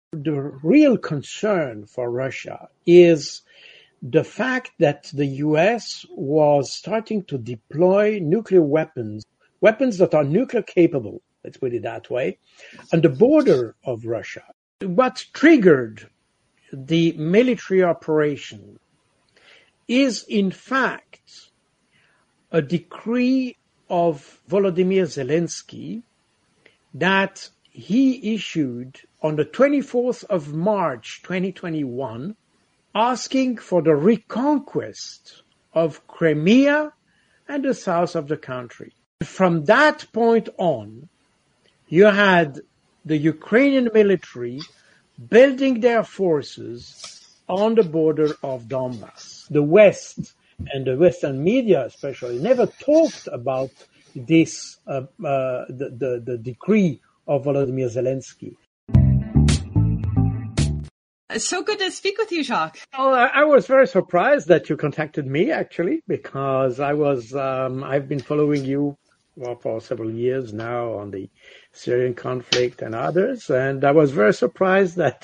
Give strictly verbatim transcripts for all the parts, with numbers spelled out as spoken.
The real concern for Russia is the fact that the U S was starting to deploy nuclear weapons, weapons that are nuclear capable, let's put it that way, on the border of Russia. What triggered the military operation is, in fact, a decree of Volodymyr Zelensky that he issued on the twenty-fourth of March, twenty twenty-one, asking for the reconquest of Crimea and the south of the country. From that point on, you had the Ukrainian military building their forces on the border of Donbass. The West and the Western media especially never talked about this, uh, uh, the, the, the decree of Volodymyr Zelensky. It's so good to speak with you, Jacques. Well, I was very surprised that you contacted me, actually, because I was, um, I've been following you well, for several years now on the Syrian conflict and others, and I was very surprised that,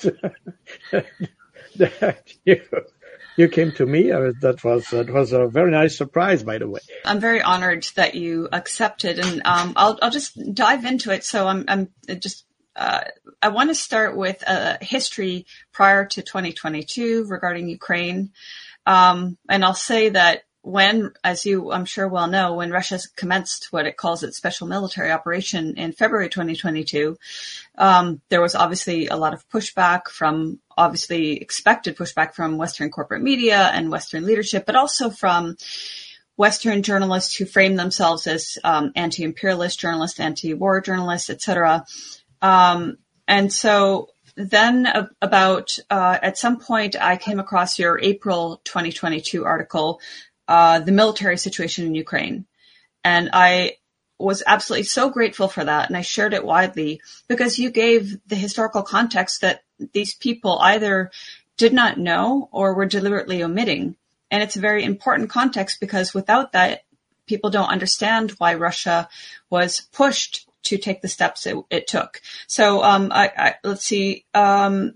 that you, you came to me. I was, that was that was a very nice surprise, by the way. I'm very honored that you accepted, and um, I'll I'll just dive into it. So I'm I'm just. Uh, I want to start with a history prior to twenty twenty-two regarding Ukraine. Um, and I'll say that when, as you I'm sure well know, when Russia commenced what it calls its special military operation in February twenty twenty-two, um, there was obviously a lot of pushback from, obviously expected pushback from Western corporate media and Western leadership, but also from Western journalists who frame themselves as um, anti-imperialist journalists, anti-war journalists, et cetera. Um, and so then uh, about, uh, at some point I came across your April twenty twenty-two article, uh, the military situation in Ukraine. And I was absolutely so grateful for that. And I shared it widely because you gave the historical context that these people either did not know or were deliberately omitting. And it's a very important context because without that, people don't understand why Russia was pushed to take the steps it, it took. So, um, I, I, let's see, um,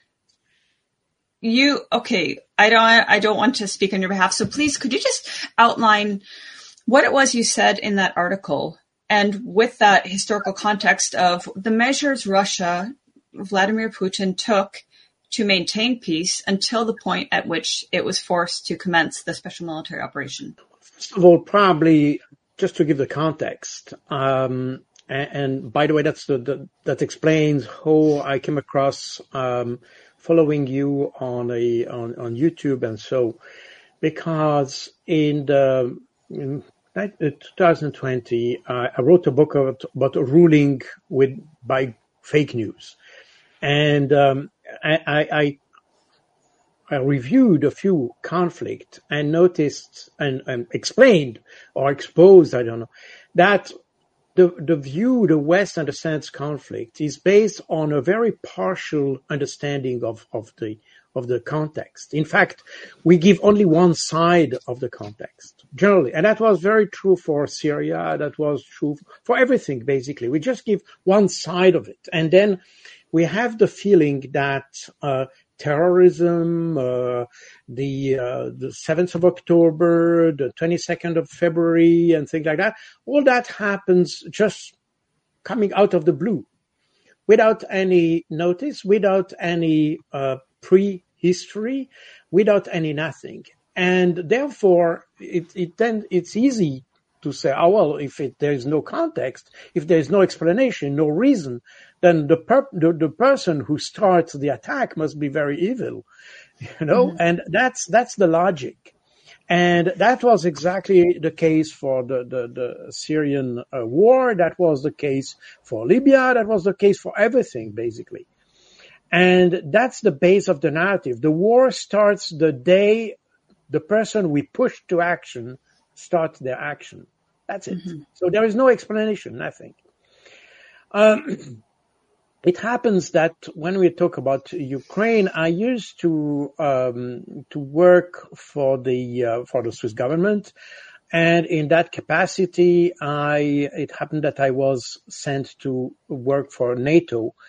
you, okay, I don't, I don't want to speak on your behalf. So please, could you just outline what it was you said in that article and with that historical context of the measures Russia, Vladimir Putin took to maintain peace until the point at which it was forced to commence the special military operation? First of all, probably just to give the context, um, And, and by the way, that's the, the that explains how I came across um, following you on a on, on YouTube and so, because in the in twenty twenty uh, I wrote a book about, about a ruling with by fake news, and um, I, I I reviewed a few conflict and noticed and, and explained or exposed I don't know that. The, the view the West understands conflict is based on a very partial understanding of, of the of the context. In fact, we give only one side of the context, generally. And that was very true for Syria. That was true for everything, basically. We just give one side of it. And then we have the feeling that uh, terrorism, uh, the uh, the seventh of October, the twenty-second of February, and things like that, all that happens just coming out of the blue, without any notice, without any uh, pre-history, without any nothing. And therefore, it, it then it's easy to say, oh, well, if it, there is no context, if there is no explanation, no reason, then the, per- the the person who starts the attack must be very evil, you know. Mm-hmm. And that's that's the logic, and that was exactly the case for the the, the Syrian uh, war. That was the case for Libya. That was the case for everything, basically. And that's the base of the narrative. The war starts the day the person we push to action starts their action. That's it. Mm-hmm. So there is no explanation, nothing. Um, It happens that when we talk about Ukraine, I used to um, to work for the uh, for the Swiss government, and in that capacity, I it happened that I was sent to work for NATO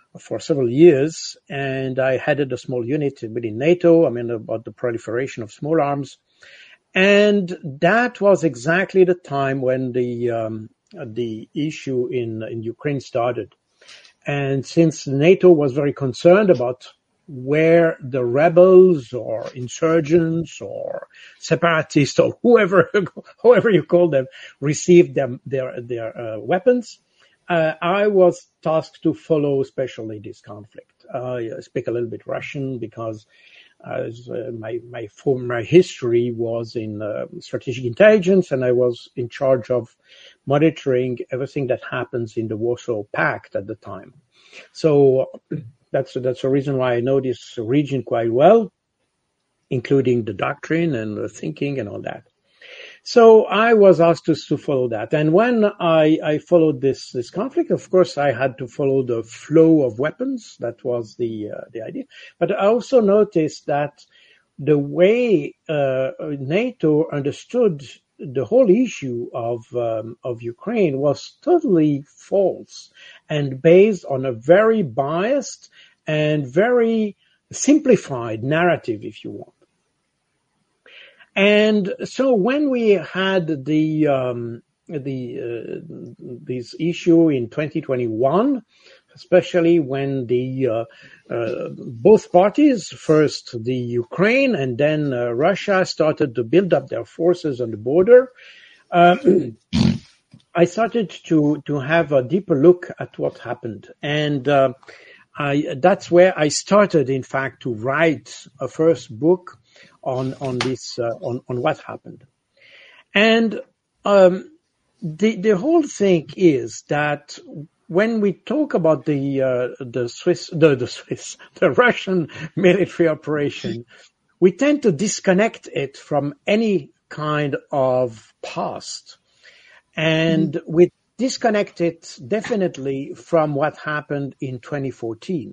for several years, and I headed a small unit within NATO. I mean, about the proliferation of small arms. And that was exactly the time when the um, the issue in, in Ukraine started. And since NATO was very concerned about where the rebels or insurgents or separatists or whoever, however you call them, received them, their, their uh, weapons, uh, I was tasked to follow especially this conflict. Uh, I speak a little bit Russian because as uh, my, my former history was in uh, strategic intelligence, and I was in charge of monitoring everything that happens in the Warsaw Pact at the time. So that's, that's the reason why I know this region quite well, including the doctrine and the thinking and all that. So I was asked to, to follow that. And when I, I followed this, this conflict, of course, I had to follow the flow of weapons. That was the, uh, the idea. But I also noticed that the way, uh, NATO understood the whole issue of, um, of Ukraine was totally false and based on a very biased and very simplified narrative, if you want. And so when we had the um, the uh, this issue in twenty twenty-one, especially when the uh, uh, both parties, first the Ukraine and then uh, Russia, started to build up their forces on the border, uh, I started to to have a deeper look at what happened, and uh, I that's where I started, in fact, to write a first book on on this uh, on on what happened. And um the the whole thing is that when we talk about the uh, the Swiss the the Swiss the Russian military operation, we tend to disconnect it from any kind of past, and mm-hmm. we disconnect it definitely from what happened in twenty fourteen.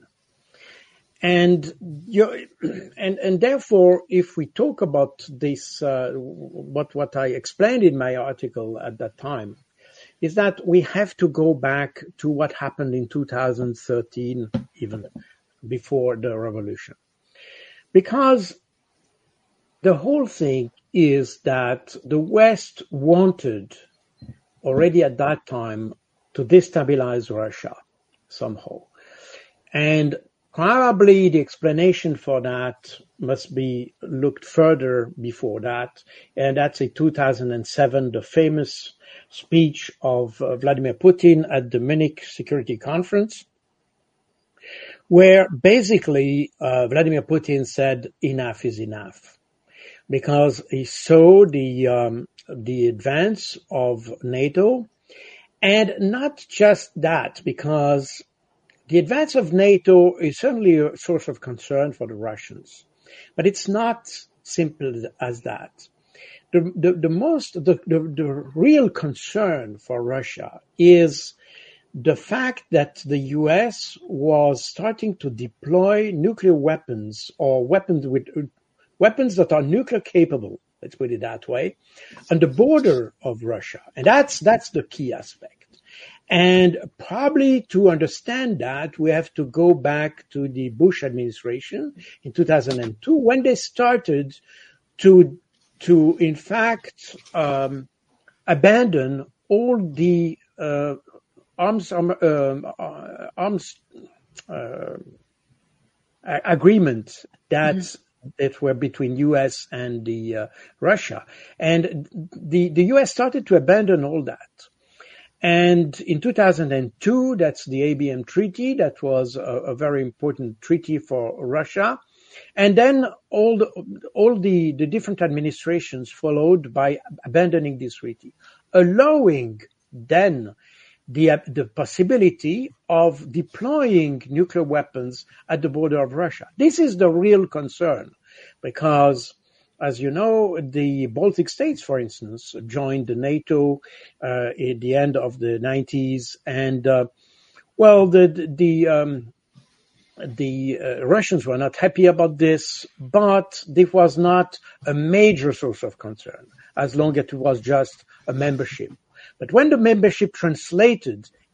And, you, and and therefore, if we talk about this, uh, what what I explained in my article at that time, is that we have to go back to what happened in two thousand thirteen, even before the revolution, because the whole thing is that the West wanted already at that time to destabilize Russia somehow, and probably the explanation for that must be looked further before that, and that's in two thousand seven, the famous speech of uh, Vladimir Putin at the Munich Security Conference, where basically uh, Vladimir Putin said enough is enough, because he saw the um, the advance of NATO, and not just that, because the advance of NATO is certainly a source of concern for the Russians, but it's not simple as that. The, the, the most, the, the, the real concern for Russia is the fact that the U S was starting to deploy nuclear weapons or weapons with weapons that are nuclear capable, let's put it that way, on the border of Russia. And that's, that's the key aspect. And probably to understand that, we have to go back to the Bush administration in two thousand two, when they started to, to in fact, um, abandon all the uh, arms um, uh, arms uh, agreements that mm-hmm. that were between U S and the uh, Russia, and the the U S started to abandon all that. And in two thousand two, that's the A B M Treaty. That was a, a very important treaty for Russia. And then all the, all the, the different administrations followed by abandoning this treaty, allowing then the, the possibility of deploying nuclear weapons at the border of Russia. This is the real concern, because as you know, the Baltic states, for instance, joined the NATO uh, at the end of the nineties, and uh, well, the the um, the uh, Russians were not happy about this, but this was not a major source of concern as long as it was just a membership. But when the membership translated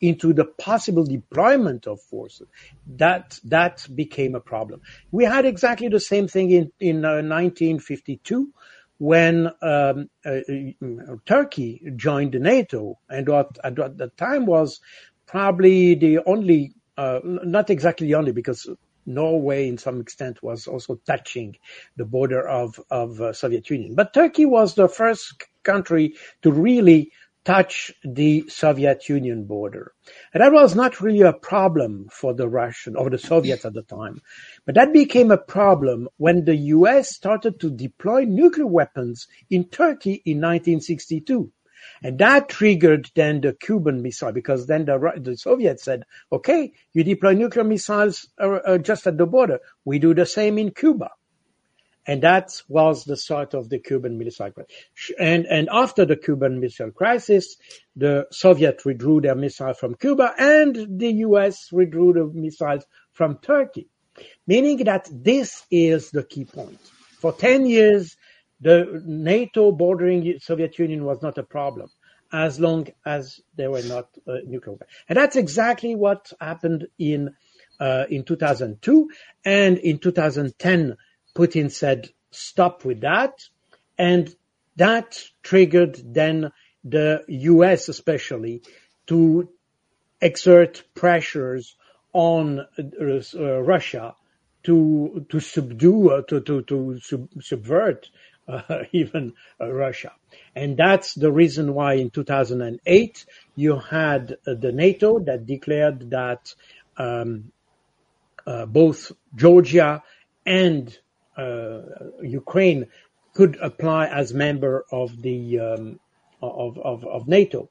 into the possible deployment of forces, that that became a problem. We had exactly the same thing in, in uh, nineteen fifty-two when um, uh, Turkey joined NATO, and what at the time was probably the only, uh, not exactly the only, because Norway, in some extent, was also touching the border of of uh, Soviet Union. But Turkey was the first country to really touch the Soviet Union border, and that was not really a problem for the Russian or the Soviets at the time. But that became a problem when the U S started to deploy nuclear weapons in Turkey in nineteen sixty-two. And that triggered then the Cuban missile, because then the, the Soviets said, okay, you deploy nuclear missiles uh, uh, just at the border. We do the same in Cuba. And that was the start of the Cuban Missile Crisis. And, and after the Cuban Missile Crisis, the Soviets withdrew their missiles from Cuba and the U S withdrew the missiles from Turkey. Meaning that this is the key point. For ten years, the NATO bordering Soviet Union was not a problem, as long as there were not uh, nuclear weapons. And that's exactly what happened in uh, in two thousand two. And in two thousand ten, Putin said, stop with that. And that triggered then the U S especially to exert pressures on uh, Russia to to subdue, uh, to to to sub- subvert uh, even uh, Russia, and that's the reason why in two thousand eight you had uh, the NATO that declared that um, uh, both Georgia and uh, Ukraine could apply as member of the um, of, of of NATO,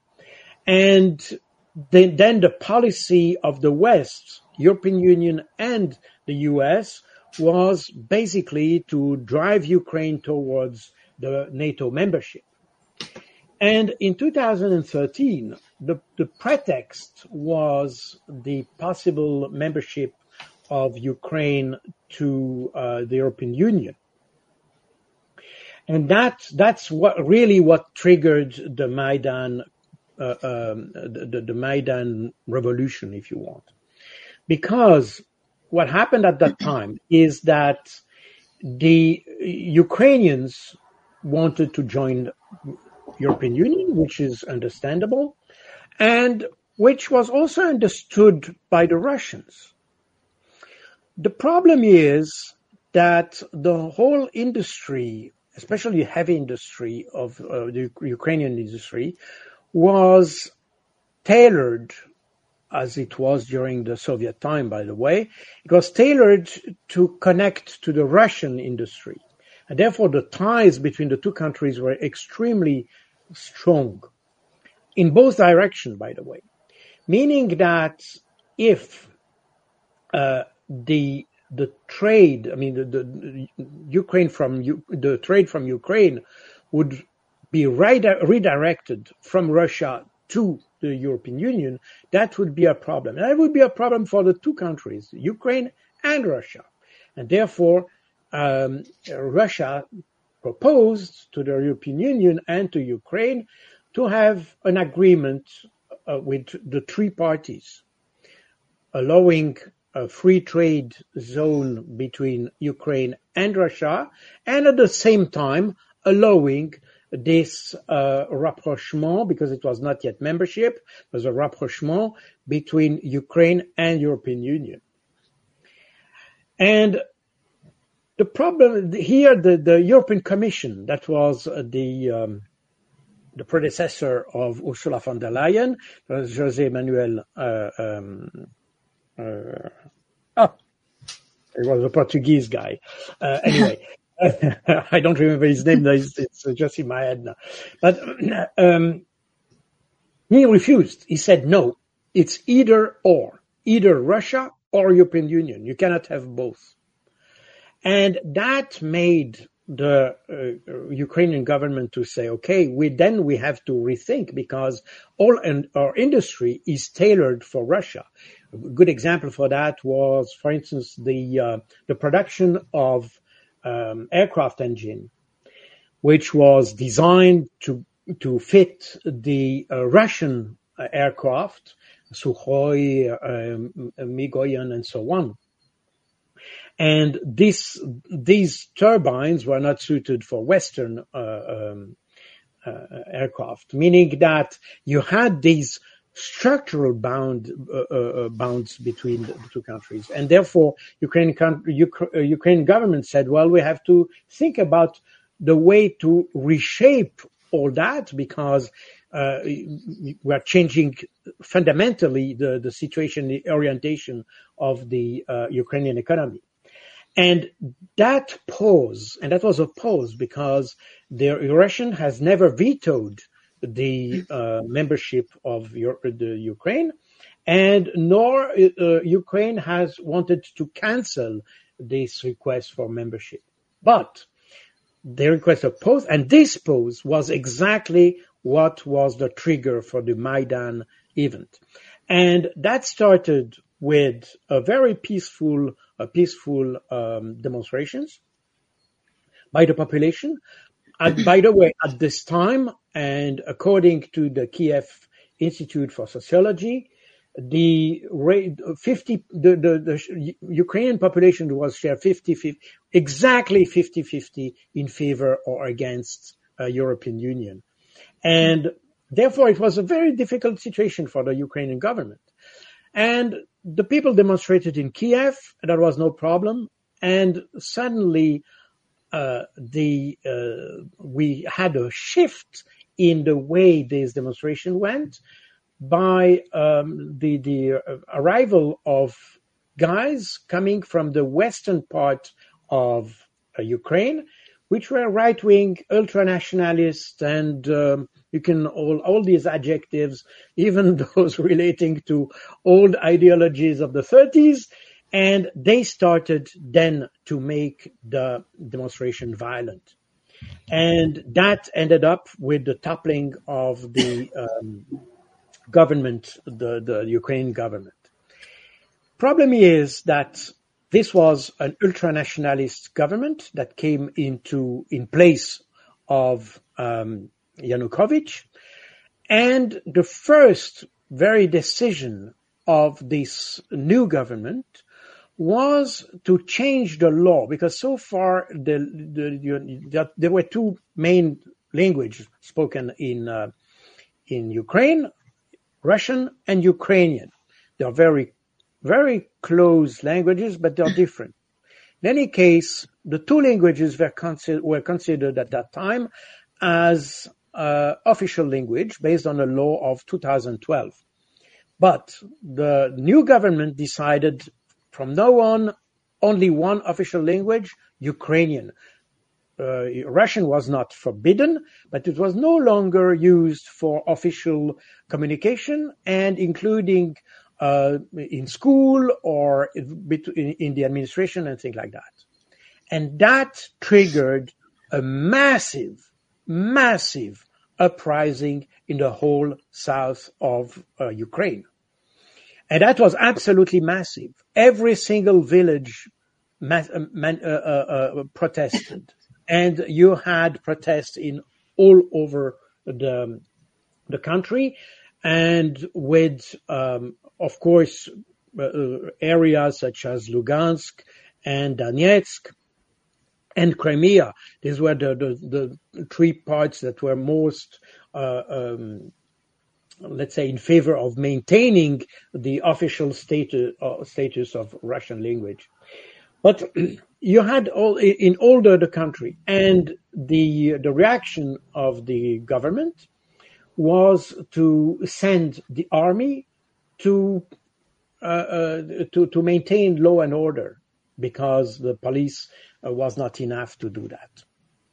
and then, then the policy of the West, European Union and the U S, was basically to drive Ukraine towards the NATO membership. And in two thousand thirteen, the, the pretext was the possible membership of Ukraine to uh, the European Union. And that that's what really what triggered the Maidan uh, um, the, the Maidan revolution, if you want. Because what happened at that time is that the Ukrainians wanted to join European Union, which is understandable, and which was also understood by the Russians. The problem is that the whole industry, especially heavy industry of uh, the Ukrainian industry, was tailored, as it was during the Soviet time, by the way, it was tailored to connect to the Russian industry. And therefore, the ties between the two countries were extremely strong in both directions, by the way. Meaning that if uh, the the trade, I mean, the, the Ukraine from the trade from Ukraine would be redirected from Russia to the European Union, that would be a problem. And that would be a problem for the two countries, Ukraine and Russia. And therefore, um, Russia proposed to the European Union and to Ukraine to have an agreement uh, with the three parties, allowing a free trade zone between Ukraine and Russia, and at the same time allowing this uh, rapprochement, because it was not yet membership, it was a rapprochement between Ukraine and European Union. And the problem here, the, the European Commission, that was the um, the predecessor of Ursula von der Leyen, José Manuel, uh, um, uh, oh, he was a Portuguese guy. Uh, anyway. I don't remember his name. It's, it's just in my head now. But um, he refused. He said, no, it's either or. Either Russia or European Union. You cannot have both. And that made the uh, Ukrainian government to say, okay, we then we have to rethink, because all in, our industry is tailored for Russia. A good example for that was, for instance, the uh, the production of Um, aircraft engine, which was designed to to fit the uh, Russian uh, aircraft Sukhoi, um, Migoyan, and so on. And this, these turbines were not suited for Western uh, um, uh, aircraft, meaning that you had these structural bound uh, uh, bounds between the two countries, and therefore Ukraine, Ukraine, Ukraine government said, well, we have to think about the way to reshape all that, because uh, we are changing fundamentally the, the situation, the orientation of the uh, Ukrainian economy. And that pause, and that was a pause because the Russian has never vetoed the uh, membership of Euro- the Ukraine, and nor uh, Ukraine has wanted to cancel this request for membership. But they request a pause, and this pause was exactly what was the trigger for the Maidan event. And that started with a very peaceful, uh, peaceful um, demonstrations by the population. And by the way, at this time, and according to the Kiev Institute for Sociology, the rate fifty the, the, the Ukrainian population was shared fifty fifty, exactly fifty fifty in favor or against uh, European Union. And therefore, it was a very difficult situation for the Ukrainian government. And the people demonstrated in Kiev, and there was no problem. And suddenly, uh, the uh, we had a shift in the way this demonstration went by um, the the arrival of guys coming from the western part of uh, Ukraine, which were right-wing, ultra-nationalist, and um, you can all all these adjectives, even those relating to old ideologies of the thirties, and they started then to make the demonstration violent. And that ended up with the toppling of the um, government, the, the Ukrainian government. Problem is that this was an ultra-nationalist government that came into in place of um, Yanukovych, and the first very decision of this new government was to change the law, because so far the, the, the, there were two main languages spoken in uh, in Ukraine: Russian and Ukrainian. They are very, very close languages, but they are different. In any case, the two languages were, consider- were considered at that time as uh, official language based on a law of two thousand twelve. But the new government decided from now on only one official language, Ukrainian. Uh, Russian was not forbidden, but it was no longer used for official communication, and including uh, in school or in, in the administration and things like that. And that triggered a massive, massive uprising in the whole south of uh, Ukraine. And that was absolutely massive. Every single village man, man, uh, uh, uh, protested. And you had protests in all over the, the country, and with, um, of course, uh, areas such as Lugansk and Donetsk and Crimea. These were the, the, the three parts that were most, uh, um, let's say, in favor of maintaining the official status, uh, status of Russian language. But you had all in all the, the country, and the the reaction of the government was to send the army to uh, uh, to to maintain law and order, because the police uh, was not enough to do that.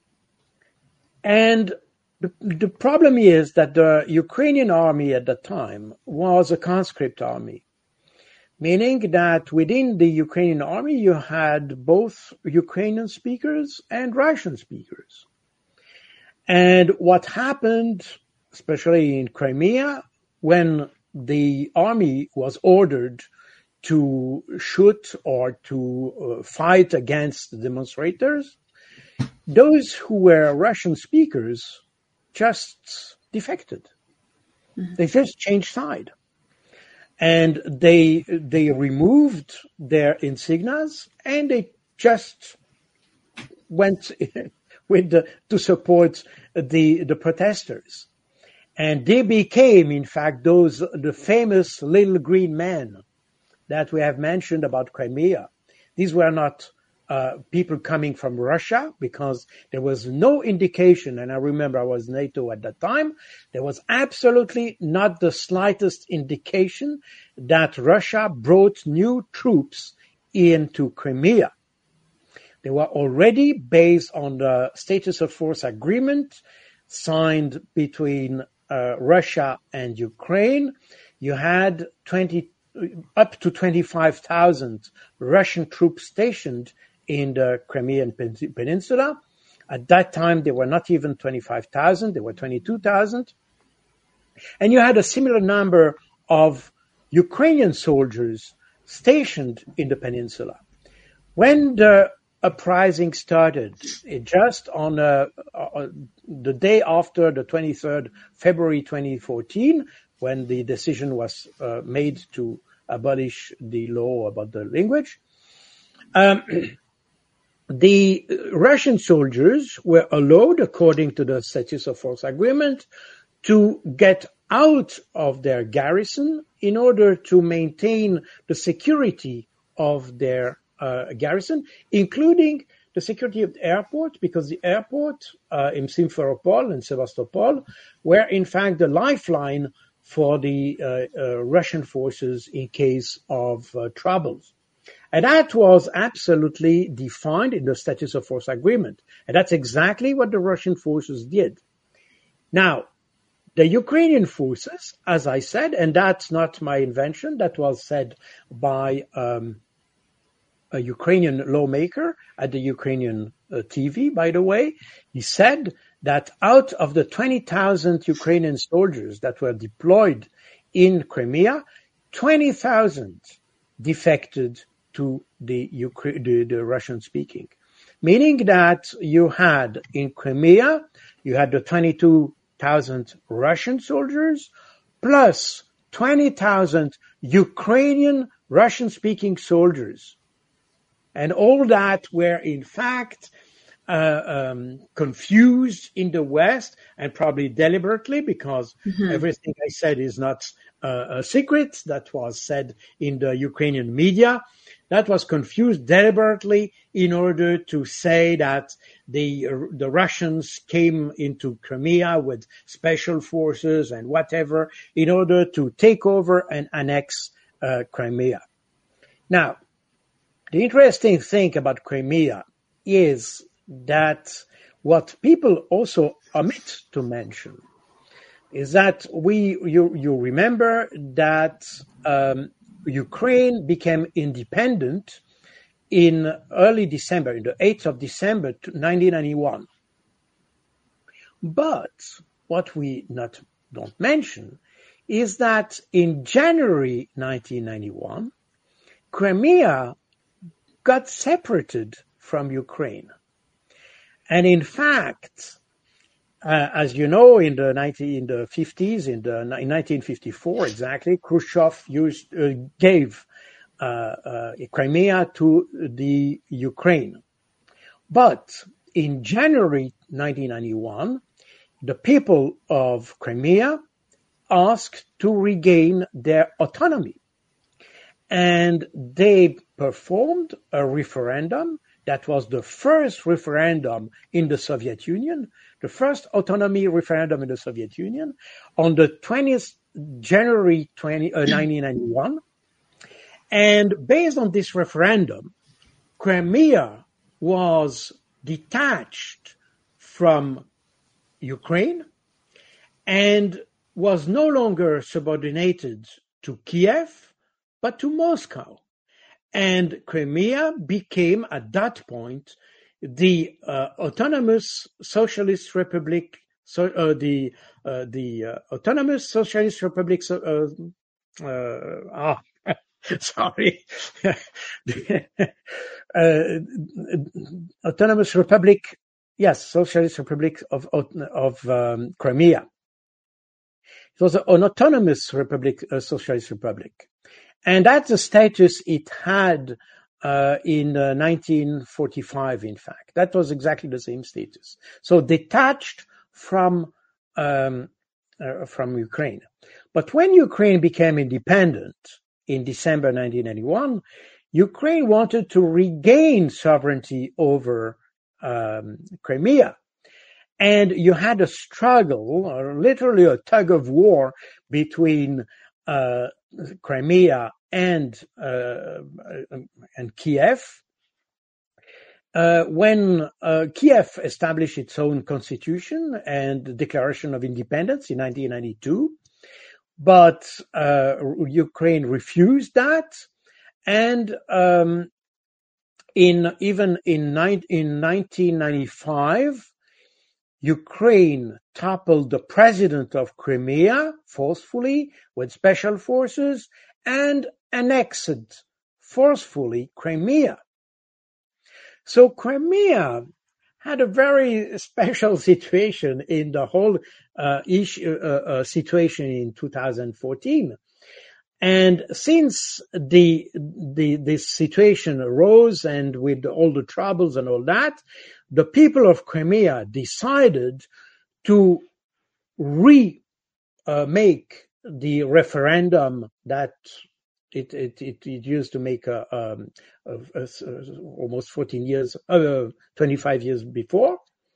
And the, the problem is that the Ukrainian army at the time was a conscript army, meaning that within the Ukrainian army, you had both Ukrainian speakers and Russian speakers. And what happened, especially in Crimea, when the army was ordered to shoot or to uh, fight against the demonstrators, those who were Russian speakers just defected. Mm-hmm. They just changed side. and they they removed their insignias and they just went with the, to support the the protesters, and they became, in fact, those the famous little green men that we have mentioned about Crimea. These were not uh, people coming from Russia, because there was no indication, and I remember I was NATO at that time, there was absolutely not the slightest indication that Russia brought new troops into Crimea. They were already based on the status of force agreement signed between uh, Russia and Ukraine. You had twenty up to twenty-five thousand Russian troops stationed in the Crimean Peninsula. At that time, there were not even twenty-five thousand, there were twenty-two thousand. And you had a similar number of Ukrainian soldiers stationed in the peninsula. When the uprising started, it just on uh, uh, the day after the twenty-third of February twenty fourteen, when the decision was uh, made to abolish the law about the language, um, the Russian soldiers were allowed, according to the status of force agreement, to get out of their garrison in order to maintain the security of their uh, garrison, including the security of the airport, because the airport uh, in Simferopol and Sevastopol were in fact the lifeline for the uh, uh, Russian forces in case of uh, troubles. And that was absolutely defined in the status of force agreement. And that's exactly what the Russian forces did. Now, the Ukrainian forces, as I said, and that's not my invention, that was said by um, a Ukrainian lawmaker at the Ukrainian uh, T V, by the way. He said that out of the twenty thousand Ukrainian soldiers that were deployed in Crimea, twenty thousand defected to the, Ukra- the, the Russian speaking. Meaning that you had in Crimea, you had the twenty-two thousand Russian soldiers plus twenty thousand Ukrainian Russian-speaking soldiers. And all that were, in fact, uh, um, confused in the West, and probably deliberately, because mm-hmm. everything I said is not uh, a secret. That was said in the Ukrainian media. That was confused deliberately in order to say that the uh, the Russians came into Crimea with special forces and whatever in order to take over and annex uh, Crimea. Now, the interesting thing about Crimea is that what people also omit to mention is that we, you, you remember that um, Ukraine became independent in early December, in the eighth of December nineteen ninety-one. But what we not don't mention is that in January nineteen ninety-one, Crimea got separated from Ukraine. And in fact, uh, as you know, in the nineteen in the fifties, in the in nineteen fifty-four exactly, Khrushchev used uh, gave uh, uh, Crimea to the Ukraine. But in January nineteen ninety-one, the people of Crimea asked to regain their autonomy, and they performed a referendum that was the first referendum in the Soviet Union, the first autonomy referendum in the Soviet Union, on the twentieth of January nineteen ninety-one. And based on this referendum, Crimea was detached from Ukraine and was no longer subordinated to Kiev, but to Moscow. And Crimea became, at that point, the uh, autonomous socialist republic, so, uh, the uh, the uh, autonomous socialist republic. Uh, uh, ah, sorry, the, uh, autonomous republic. Yes, Socialist Republic of of um, Crimea. It was an autonomous republic, a socialist republic. And that's the status it had uh, in uh, nineteen forty-five, in fact. That was exactly the same status. So detached from um, uh, from Ukraine. But when Ukraine became independent in December nineteen ninety-one, Ukraine wanted to regain sovereignty over um, Crimea. And you had a struggle, or literally a tug of war between uh, Crimea and uh, and Kiev. Uh, when uh, Kiev established its own constitution and declaration of independence in nineteen ninety-two, but uh, Ukraine refused that, and um, in even in, in nineteen ninety-five. Ukraine toppled the president of Crimea forcefully with special forces and annexed forcefully Crimea. So Crimea had a very special situation in the whole uh, issue, uh, uh, situation in two thousand fourteen. And since the, the, this situation arose, and with all the troubles and all that, the people of Crimea decided to re uh, make the referendum that it, it, it, it used to make a, um, a, a, a, almost fourteen years, uh, twenty-five years before,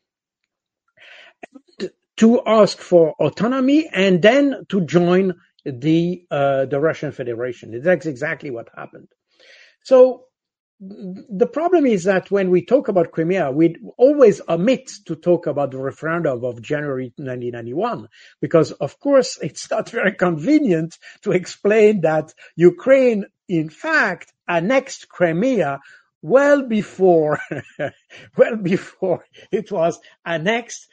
and to ask for autonomy and then to join the uh, the Russian Federation. That's exactly what happened. So the problem is that when we talk about Crimea, we always omit to talk about the referendum of January nineteen ninety-one, because of course it's not very convenient to explain that Ukraine, in fact, annexed Crimea well before, well before it was annexed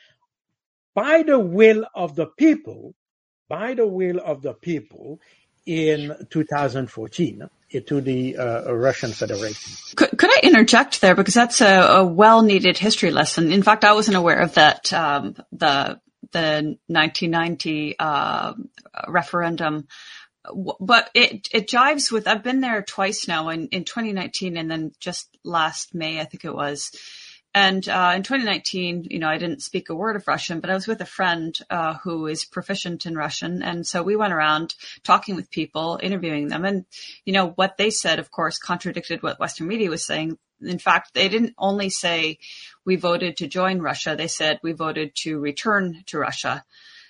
by the will of the people, by the will of the people in two thousand fourteen. To the uh, Russian Federation. Could, could I interject there, because that's a, a well-needed history lesson. In fact, I wasn't aware of that. Um, the the nineteen ninety uh, referendum, but it it jives with. I've been there twice now, in, in twenty nineteen, and then just last May, I think it was. And uh, in twenty nineteen, you know, I didn't speak a word of Russian, but I was with a friend uh, who is proficient in Russian. And so we went around talking with people, interviewing them. And, you know, what they said, of course, contradicted what Western media was saying. In fact, they didn't only say we voted to join Russia. They said we voted to return to Russia.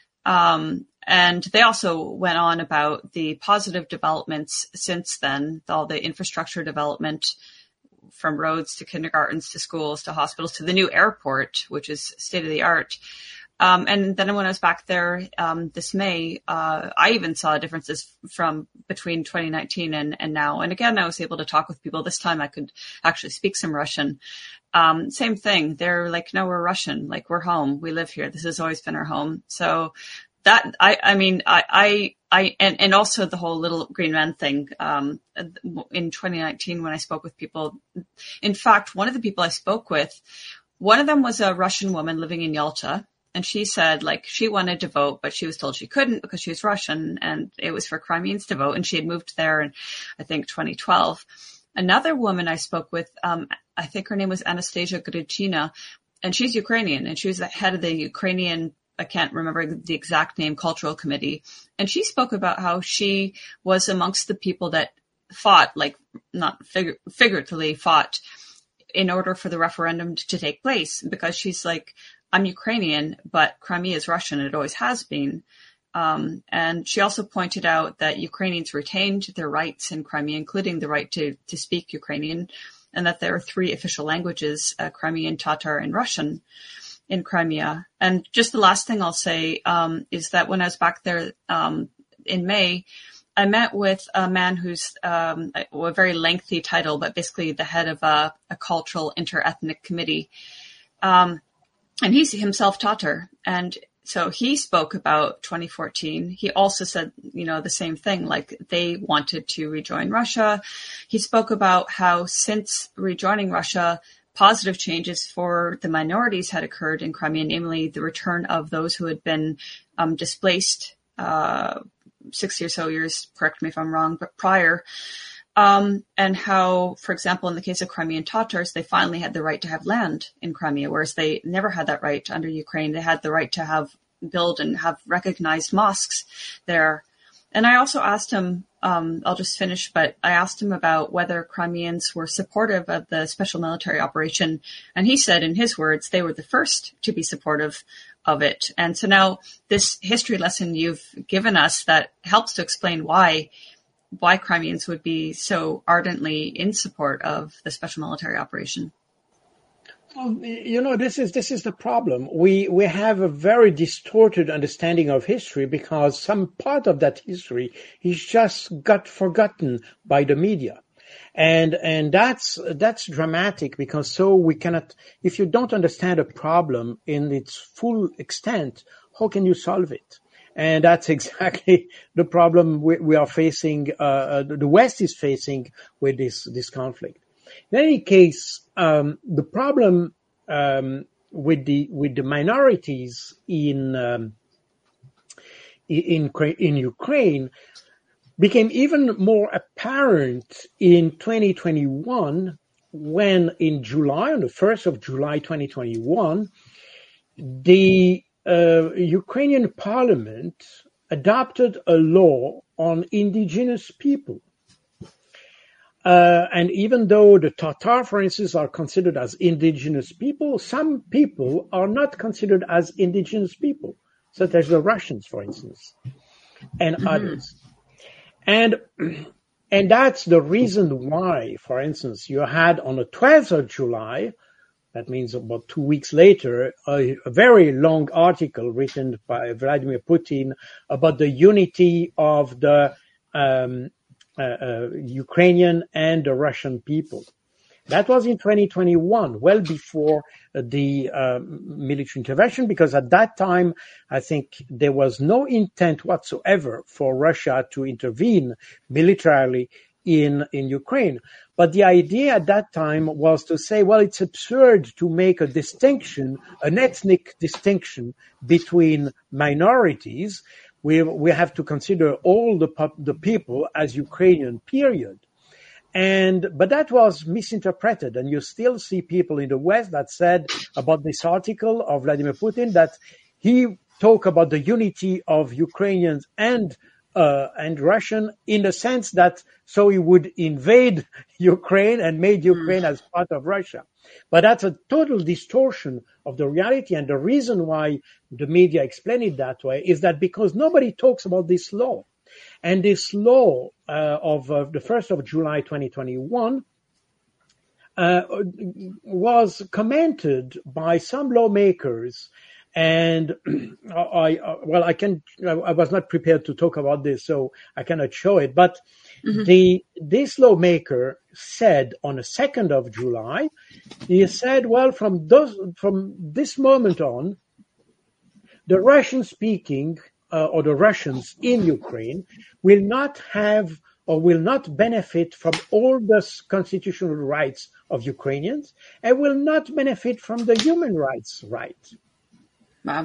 Um, and they also went on about the positive developments since then, all the infrastructure development, from roads to kindergartens to schools to hospitals to the new airport, which is state of the art. Um, and then when I was back there um, this May, uh, I even saw differences from between twenty nineteen and, and now. And again, I was able to talk with people. This time I could actually speak some Russian. Um, same thing. They're like, no, we're Russian. Like, we're home. We live here. This has always been our home. So that, I, I mean, I, I, I, and, and also the whole Little Green Men thing, um, in twenty nineteen when I spoke with people. In fact, one of the people I spoke with, one of them was a Russian woman living in Yalta. And she said, like, she wanted to vote, but she was told she couldn't because she was Russian, and it was for Crimeans to vote. And she had moved there in, I think, twenty twelve. Another woman I spoke with, um, I think her name was Anastasia Grechina, and she's Ukrainian, and she was the head of the Ukrainian, I can't remember the exact name, cultural committee. And she spoke about how she was amongst the people that fought, like, not fig- figuratively fought in order for the referendum to take place, because she's like, I'm Ukrainian, but Crimea is Russian. It always has been. Um, and she also pointed out that Ukrainians retained their rights in Crimea, including the right to, to speak Ukrainian, and that there are three official languages, uh, Crimean, Tatar, and Russian in Crimea. And just the last thing I'll say um, is that when I was back there um, in May, I met with a man who's um, a, a very lengthy title, but basically the head of a, a cultural interethnic committee. Um, and he's himself Tatar. And so he spoke about twenty fourteen. He also said, you know, the same thing, like they wanted to rejoin Russia. He spoke about how since rejoining Russia, positive changes for the minorities had occurred in Crimea, namely the return of those who had been um, displaced uh, sixty or so years, correct me if I'm wrong, but prior. Um, and how, for example, in the case of Crimean Tatars, they finally had the right to have land in Crimea, whereas they never had that right under Ukraine. They had the right to have build and have recognized mosques there. And I also asked him, um, I'll just finish, but I asked him about whether Crimeans were supportive of the special military operation. And he said, in his words, they were the first to be supportive of it. And so now this history lesson you've given us that helps to explain why why Crimeans would be so ardently in support of the special military operation. Well, you know, this is this is the problem. We we have a very distorted understanding of history because some part of that history is just got forgotten by the media. And and that's that's dramatic because so we cannot, if you don't understand a problem in its full extent, how can you solve it? And that's exactly the problem we, we are facing, uh, the West is facing with this, this conflict. In any case, um, the problem um, with the with the minorities in um, in in Ukraine became even more apparent in twenty twenty-one when, in July, on the first of July, twenty twenty-one, the Uh, Ukrainian parliament adopted a law on indigenous people. Uh, and even though the Tatar, for instance, are considered as indigenous people, some people are not considered as indigenous people, such as the Russians, for instance, and mm-hmm. others. And and that's the reason why, for instance, you had on the twelfth of July, that means about two weeks later, a, a very long article written by Vladimir Putin about the unity of the um, uh, uh, Ukrainian and the Russian people. That was in twenty twenty-one, well before the uh, military intervention, because at that time, I think there was no intent whatsoever for Russia to intervene militarily in, in Ukraine. But the idea at that time was to say, well, it's absurd to make a distinction, an ethnic distinction between minorities. We we have to consider all the the people as Ukrainian, period. And but that was misinterpreted, and you still see people in the West that said about this article of Vladimir Putin that he talked about the unity of Ukrainians and Uh, and Russian in the sense that so he would invade Ukraine and made Ukraine as part of Russia. But that's a total distortion of the reality. And the reason why the media explain it that way is that because nobody talks about this law. And this law uh, of uh, the first of July, twenty twenty-one, uh, was commented by some lawmakers. And I, well, I can, I was not prepared to talk about this, so I cannot show it. But mm-hmm. the, this lawmaker said on the second of July, he said, well, from those, from this moment on, the Russian speaking, uh, or the Russians in Ukraine will not have or will not benefit from all the constitutional rights of Ukrainians and will not benefit from the human rights rights. Wow.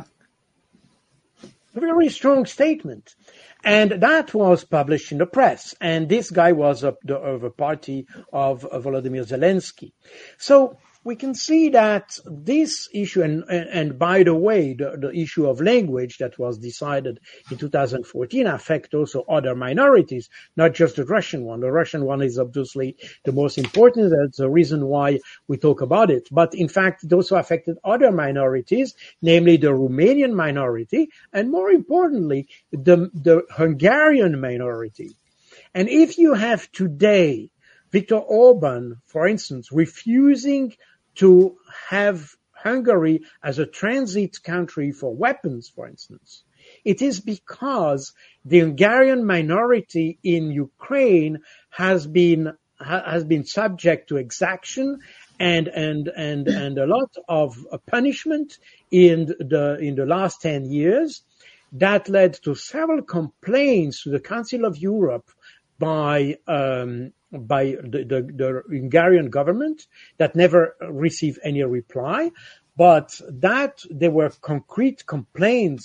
A very strong statement. And that was published in the press. And this guy was of the, of a party of, of Volodymyr Zelensky. So we can see that this issue, and, and, and by the way, the, the issue of language that was decided in two thousand fourteen affect also other minorities, not just the Russian one. The Russian one is obviously the most important. That's the reason why we talk about it. But in fact, it also affected other minorities, namely the Romanian minority, and more importantly, the, the Hungarian minority. And if you have today Viktor Orban, for instance, refusing to have Hungary as a transit country for weapons, for instance, it is because the Hungarian minority in Ukraine has been has been subject to exaction and and and and a lot of punishment in the in the last ten years. That led to several complaints to the Council of Europe by um, by the, the, the Hungarian government that never received any reply, but that there were concrete complaints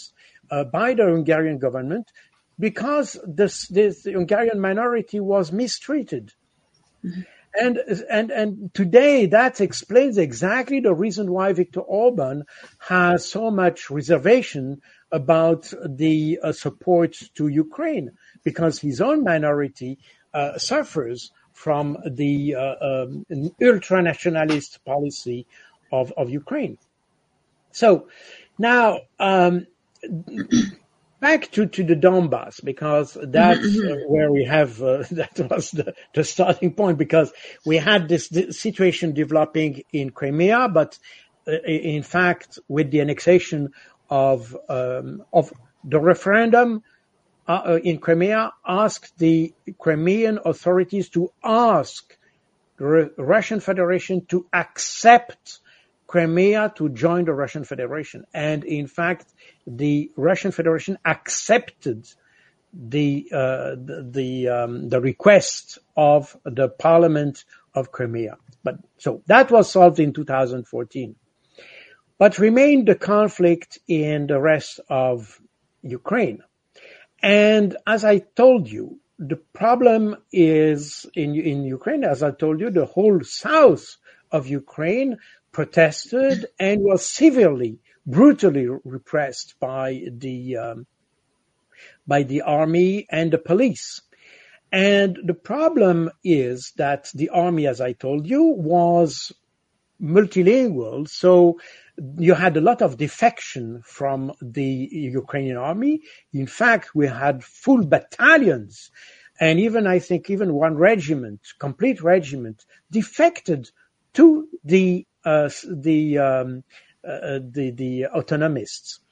uh, by the Hungarian government because this, this Hungarian minority was mistreated. Mm-hmm. And, and, and today that explains exactly the reason why Viktor Orban has so much reservation about the uh, support to Ukraine, because his own minority uh, suffers from the uh, um, ultra-nationalist policy of, of Ukraine. So now, um, back to, to the Donbass, because that's uh, where we have, uh, that was the, the starting point, because we had this, this situation developing in Crimea, but uh, in fact, with the annexation of, um, of the referendum uh, in Crimea, asked the Crimean authorities to ask the Russian Federation to accept Crimea to join the Russian Federation. And in fact, the Russian Federation accepted the uh, the the, um, the request of the Parliament of Crimea. But so that was solved in two thousand fourteen. But remained the conflict in the rest of Ukraine. And as I told you, the problem is in in Ukraine, as I told you, the whole south of Ukraine protested and was severely, brutally repressed by the um, by the army and the police. And the problem is that the army, as I told you, was multilingual, so you had a lot of defection from the Ukrainian army. In fact, we had full battalions, and even, I think, even one regiment, complete regiment, defected to the uh, the, um, uh, the the autonomists.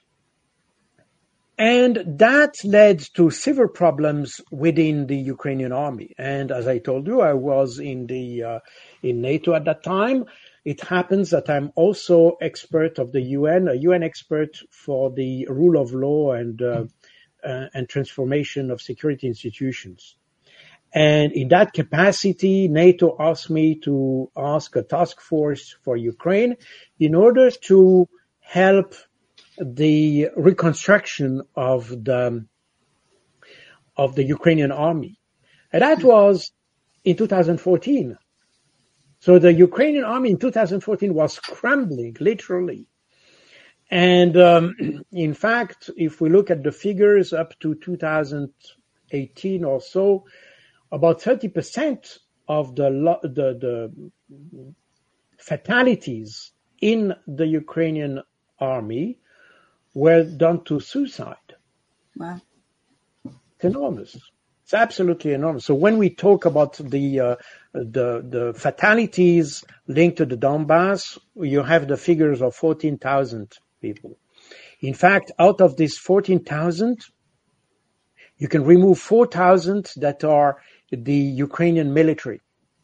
And that led to severe problems within the Ukrainian army. And as I told you, I was in the uh, in NATO at that time. It happens that I'm also expert of the U N, a U N expert for the rule of law and uh, uh, and transformation of security institutions. And in that capacity, NATO asked me to ask a task force for Ukraine in order to help the reconstruction of the of the Ukrainian army. And that was in two thousand fourteen. So the Ukrainian army in two thousand fourteen was crumbling, literally. And um, in fact, if we look at the figures up to two thousand eighteen or so, about thirty percent of the, the, the fatalities in the Ukrainian army were done to suicide. Wow. It's enormous. It's absolutely enormous. So when we talk about the uh, the the fatalities linked to the Donbass, you have the figures of fourteen thousand people. In fact, out of these fourteen thousand, you can remove four thousand that are the Ukrainian military.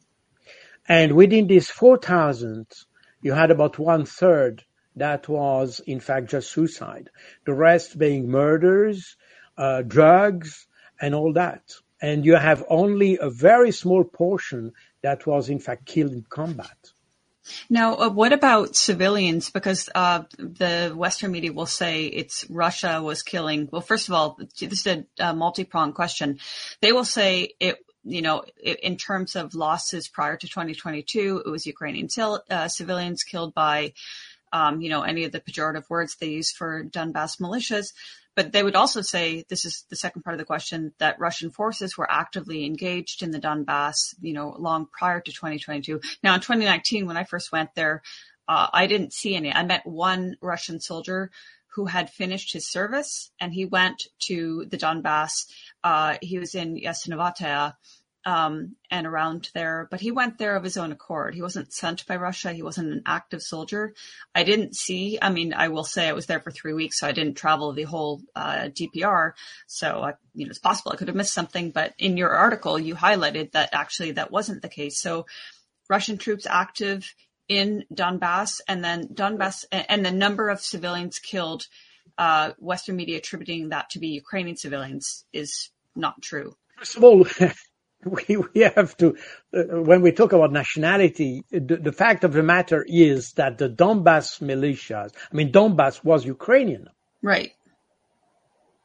And within these four thousand, you had about one third that was, in fact, just suicide. The rest being murders, uh, drugs, and all that. And you have only a very small portion that was, in fact, killed in combat. Now, uh, what about civilians? Because uh, the Western media will say it's Russia was killing. Well, first of all, this is a, a multi-pronged question. They will say it. You know, in terms of losses prior to twenty twenty-two, it was Ukrainian uh, civilians killed by, um, you know, any of the pejorative words they use for Donbass militias. But they would also say, this is the second part of the question, that Russian forces were actively engaged in the Donbass, you know, long prior to twenty twenty-two. Now, in twenty nineteen, when I first went there, uh, I didn't see any. I met one Russian soldier who had finished his service, and he went to the Donbass. Uh, he was in Yasinovataya, um, and around there, but he went there of his own accord. He wasn't sent by Russia. He wasn't an active soldier. I didn't see, I mean, I will say I was there for three weeks, so I didn't travel the whole, uh, D P R. So, I, you know, it's possible I could have missed something, but in your article, you highlighted that actually that wasn't the case. So Russian troops active in Donbass, and then Donbass and the number of civilians killed, uh, Western media attributing that to be Ukrainian civilians is not true. First of all, we, we have to, uh, when we talk about nationality, the, the fact of the matter is that the Donbass militias, I mean, Donbass was Ukrainian. Right.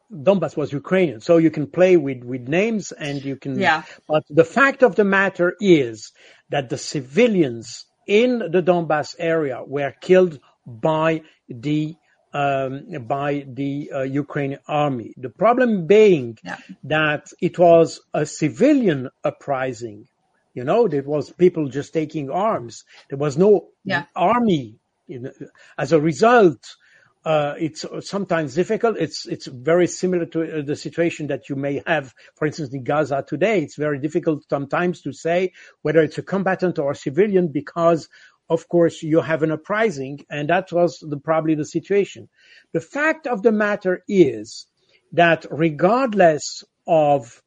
Donbass was Ukrainian. So you can play with, with names and you can, Yeah. but the fact of the matter is that the civilians in the Donbass area were killed by the um, by the uh, Ukrainian army. The problem being Yeah. that it was a civilian uprising. You know, there was people just taking arms. There was no Yeah. army. You know, as a result, uh, it's sometimes difficult. It's it's very similar to the situation that you may have, for instance, in Gaza today. It's very difficult sometimes to say whether it's a combatant or a civilian because, of course, you have an uprising, and that was the, probably the situation. The fact of the matter is that regardless of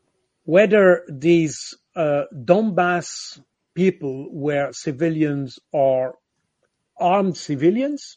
whether these uh, Donbass people were civilians or armed civilians,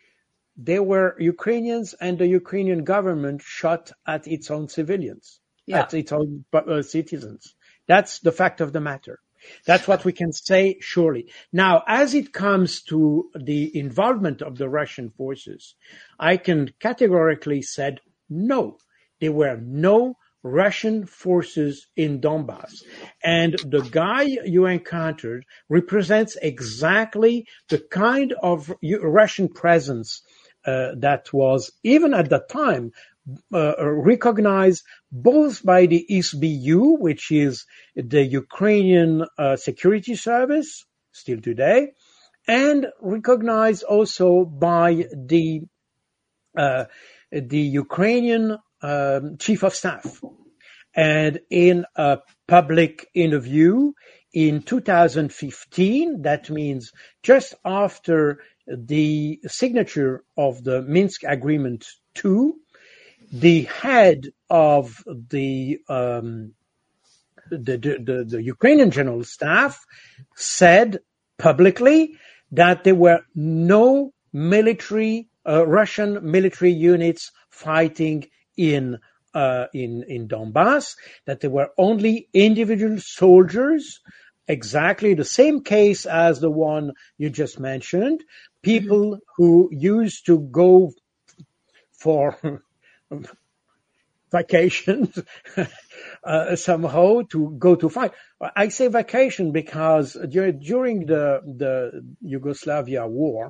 they were Ukrainians, and the Ukrainian government shot at its own civilians, Yeah. at its own uh, citizens. That's the fact of the matter. That's what we can say, surely. Now, as it comes to the involvement of the Russian forces, I can categorically say no. There were no Russian forces in Donbass. And the guy you encountered represents exactly the kind of Russian presence uh, that was, even at that time, uh, recognized both by the S B U, which is the Ukrainian uh, security service, still today, and recognized also by the uh, the Ukrainian um, chief of staff. And in a public interview in two thousand fifteen, that means just after the signature of the Minsk Agreement two, the head of the, um, the, the, the, the Ukrainian General Staff said publicly that there were no military, uh, Russian military units fighting in uh, in, in Donbass, that there were only individual soldiers, exactly the same case as the one you just mentioned, people mm-hmm. who used to go for vacation uh, somehow to go to fight. I say vacation because during the the Yugoslavia war,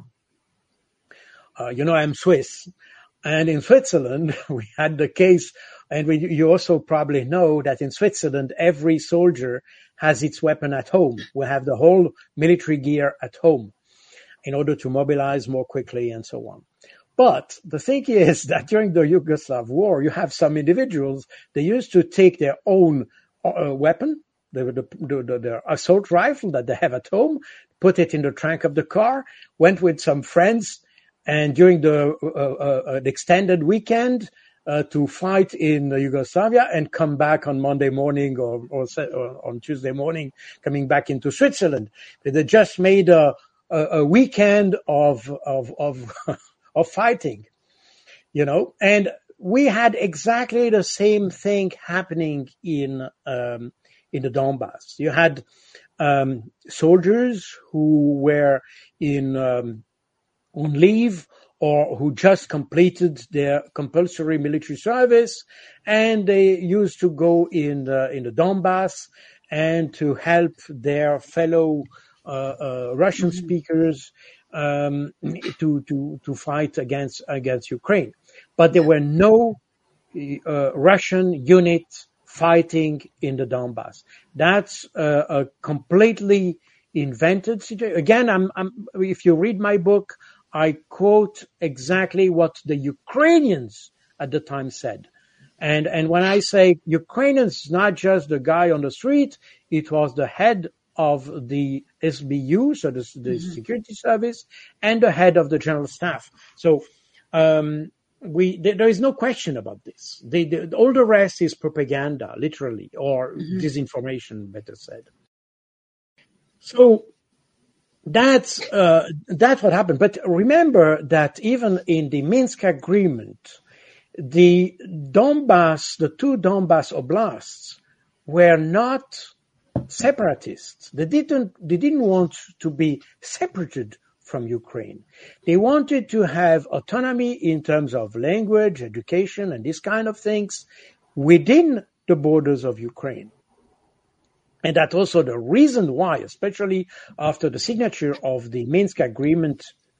uh, you know, I'm Swiss, and in Switzerland we had the case, and we, you also probably know that in Switzerland every soldier has its weapon at home. We have the whole military gear at home in order to mobilize more quickly and so on. But the thing is that during the Yugoslav war, you have some individuals, they used to take their own uh, weapon, the, the, the, the assault rifle that they have at home, put it in the trunk of the car, went with some friends, and during the, uh, uh, the extended weekend uh, to fight in Yugoslavia and come back on Monday morning or, or, or on Tuesday morning, coming back into Switzerland. They just made a, a, a weekend of of of of fighting, you know, and we had exactly the same thing happening in um, in the Donbass. You had um, soldiers who were in um, on leave or who just completed their compulsory military service, and they used to go in the, in the Donbass and to help their fellow uh, uh, Russian speakers Um, to to to fight against against Ukraine, but there were no uh, Russian units fighting in the Donbass. That's uh, a completely invented situation. Again, I'm, I'm, if you read my book, I quote exactly what the Ukrainians at the time said, and and when I say Ukrainians, not just the guy on the street, it was the head of the S B U, so the, the mm-hmm. security service, and the head of the general staff. So um, we there, there is no question about this. The, the, all the rest is propaganda, literally, or mm-hmm. disinformation, better said. So that's uh, that's what happened. But remember that even in the Minsk Agreement, the Donbass, the two Donbass oblasts, were not separatists. They didn't. They didn't want to be separated from Ukraine. They wanted to have autonomy in terms of language, education, and these kind of things within the borders of Ukraine. And that's also the reason why, especially after the signature of the Minsk Agreement,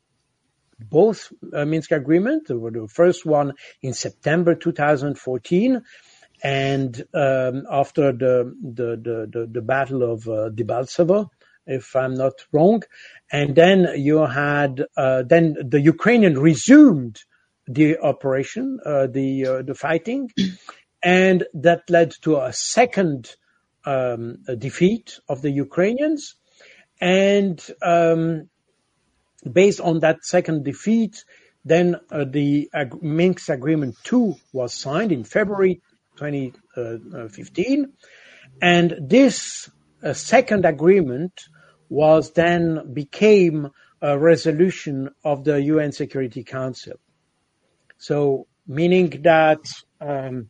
both uh, Minsk Agreement, the first one in September two thousand fourteen, and um, after the, the, the, the, the Battle of uh, Debaltsevo, if I'm not wrong, and then you had, uh, then the Ukrainian resumed the operation, uh, the uh, the fighting, and that led to a second um, a defeat of the Ukrainians, and um, based on that second defeat, then uh, the Ag- Minsk Agreement two was signed in February twenty fifteen, and this uh, second agreement was then became a resolution of the U N Security Council. So, meaning that um,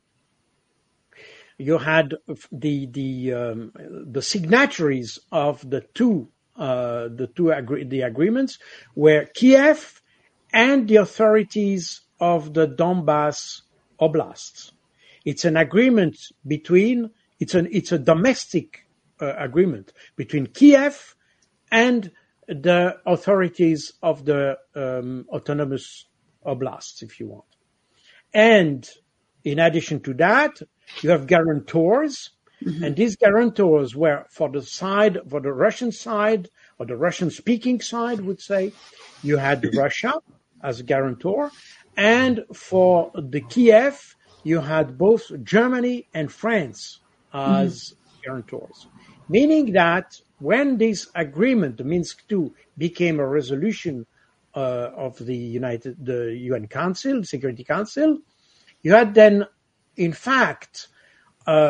you had the the um, the signatories of the two uh, the two agree- the agreements were Kiev and the authorities of the Donbas Oblasts. It's an agreement between it's an it's a domestic uh, agreement between Kiev and the authorities of the um, autonomous oblasts, if you want. And in addition to that, you have guarantors, mm-hmm. and these guarantors were for the side, for the Russian side, or the Russian-speaking side, would say, you had Russia as a guarantor, and for the Kiev, you had both Germany and France as mm-hmm. guarantors. Meaning that when this agreement, the Minsk two, became a resolution uh, of the United, the U N Council, Security Council, you had then, in fact, uh,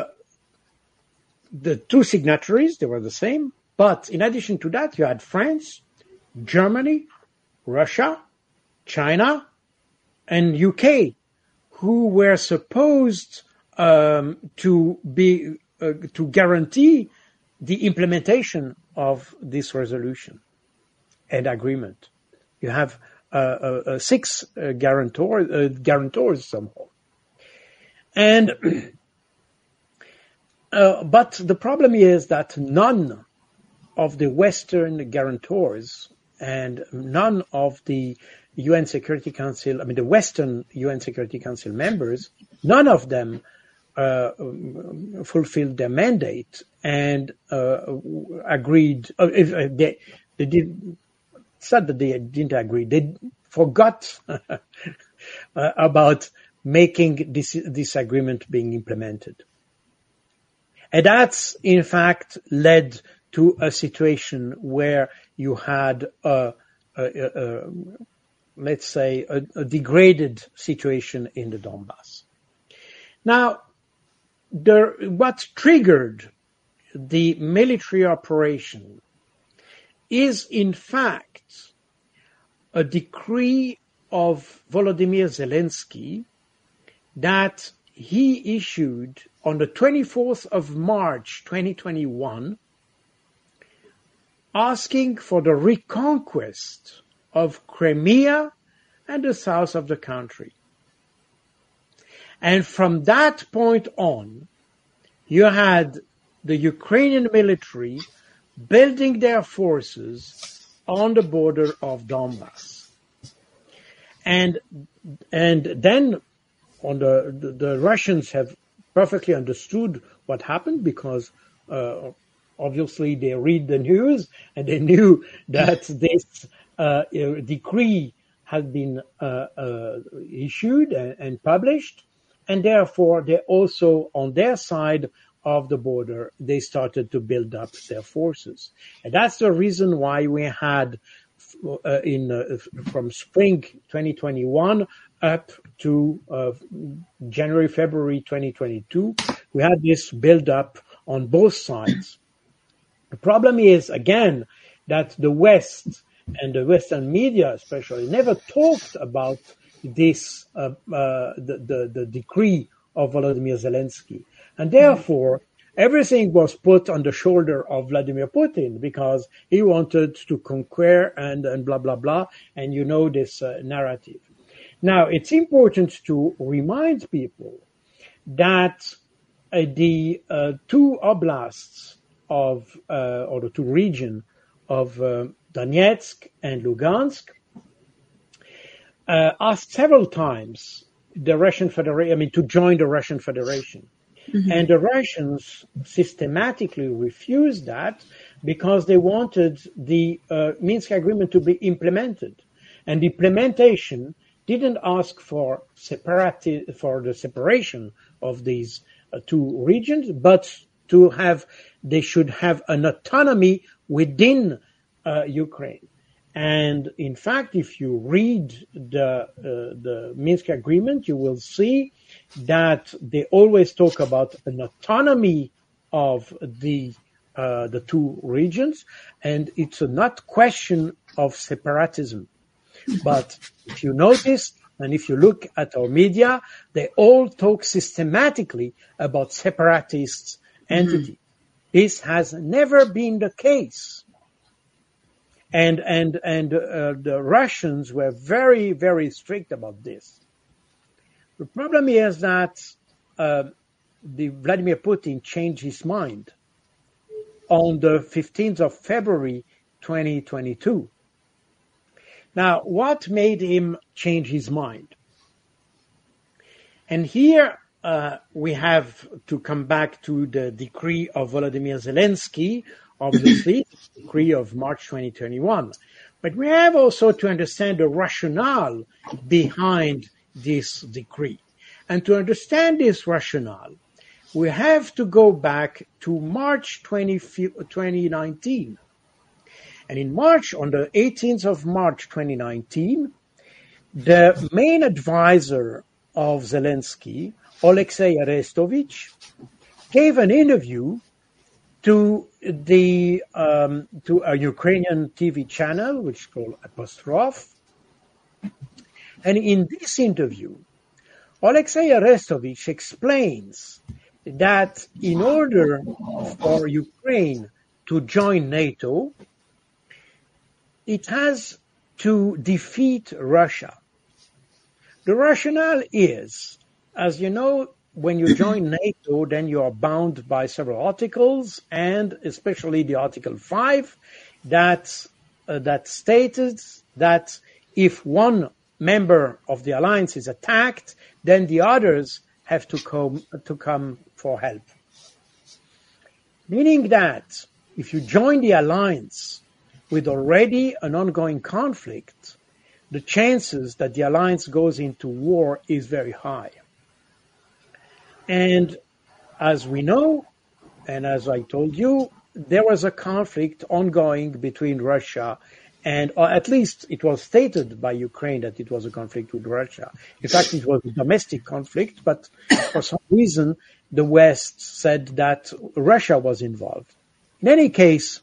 the two signatories, they were the same, but in addition to that, you had France, Germany, Russia, China, and U K, who were supposed um, to be uh, to guarantee the implementation of this resolution and agreement. You have uh, uh, uh, six uh, guarantor, uh, guarantors somehow. And uh, but the problem is that none of the Western guarantors and none of the U N Security Council, I mean the Western U N Security Council members, none of them uh, fulfilled their mandate and uh, agreed. Uh, if, uh, they, they did. It's not that they didn't agree; they forgot uh, about making this this agreement being implemented, and that's in fact led to a situation where you had a, a, a, a let's say a, a degraded situation in the Donbass. Now, the, what triggered the military operation is in fact a decree of Volodymyr Zelensky that he issued on the twenty-fourth of March twenty twenty-one, asking for the reconquest of Crimea and the south of the country. And from that point on, you had the Ukrainian military building their forces on the border of Donbass. And and then on the, the, the Russians have perfectly understood what happened because uh, obviously they read the news and they knew that this uh, decree had been uh, uh, issued and, and published, and therefore they also on their side of the border they started to build up their forces, and that's the reason why we had uh, in uh, from spring twenty twenty-one up to uh, January February twenty twenty-two we had this build up on both sides. The problem is again that the West and the Western media especially never talked about this uh, uh, the, the the decree of Volodymyr Zelensky, and therefore everything was put on the shoulder of Vladimir Putin because he wanted to conquer and, and blah, blah, blah. And you know this uh, narrative. Now, it's important to remind people that uh, the uh, two oblasts of, uh, or the two regions of uh, Donetsk and Lugansk uh, asked several times the Russian Federation, I mean, to join the Russian Federation. Mm-hmm. And the Russians systematically refused that because they wanted the uh, Minsk agreement to be implemented. And the implementation didn't ask for separati- for the separation of these uh, two regions, but to have, they should have an autonomy within uh, Ukraine. And in fact, if you read the uh, the Minsk agreement, you will see that they always talk about an autonomy of the uh, the two regions, and it's a not question of separatism. But if you notice, and if you look at our media, they all talk systematically about separatist entity. Mm-hmm. This has never been the case. And and and uh, the Russians were very, very strict about this. The problem is that uh, the Vladimir Putin changed his mind on the fifteenth of February, twenty twenty-two. Now, what made him change his mind? And here uh, we have to come back to the decree of Volodymyr Zelensky, obviously, the decree of March twenty twenty-one. But we have also to understand the rationale behind this decree. And to understand this rationale, we have to go back to March twenty nineteen. And in March, on the eighteenth of March twenty nineteen, the main advisor of Zelensky, Alexei Arestovich, gave an interview to the um, to a Ukrainian T V channel, which is called Apostrophe. And in this interview, Alexei Arestovich explains that in order for Ukraine to join NATO, it has to defeat Russia. The rationale is, as you know, when you join NATO, then you are bound by several articles, and especially the Article five, that uh, that stated that if one member of the alliance is attacked, then the others have to come to come for help. Meaning that if you join the alliance with already an ongoing conflict, the chances that the alliance goes into war is very high. And as we know, and as I told you, there was a conflict ongoing between Russia and, or at least it was stated by Ukraine that it was a conflict with Russia. In fact, it was a domestic conflict, but for some reason, the West said that Russia was involved. In any case,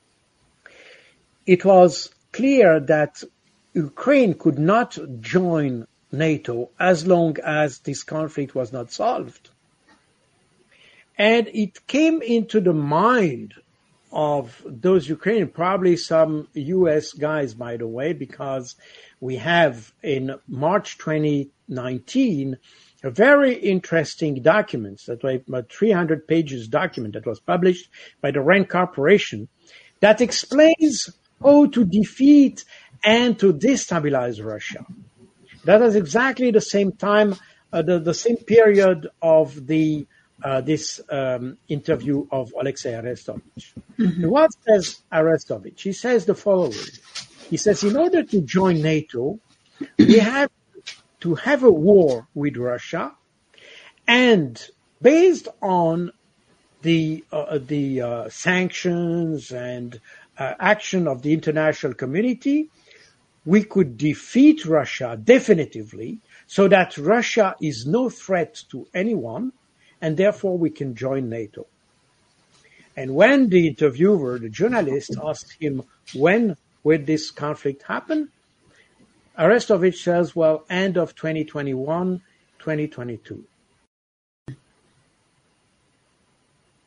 it was clear that Ukraine could not join NATO as long as this conflict was not solved. And it came into the mind of those Ukrainians, probably some U S guys, by the way, because we have in March twenty nineteen a very interesting document, that was a three hundred pages document that was published by the RAND Corporation that explains how to defeat and to destabilize Russia. That is exactly the same time, uh, the, the same period of the uh, this um, interview of Alexei Arestovich. Mm-hmm. And what says Arestovich? He says the following. He says, in order to join NATO, we have to have a war with Russia, and based on the uh, the uh, sanctions and uh, action of the international community, we could defeat Russia definitively so that Russia is no threat to anyone, and therefore we can join NATO. And when the interviewer, the journalist, asked him when will this conflict happen, Arestovich says, well, end of twenty twenty-one, twenty twenty-two.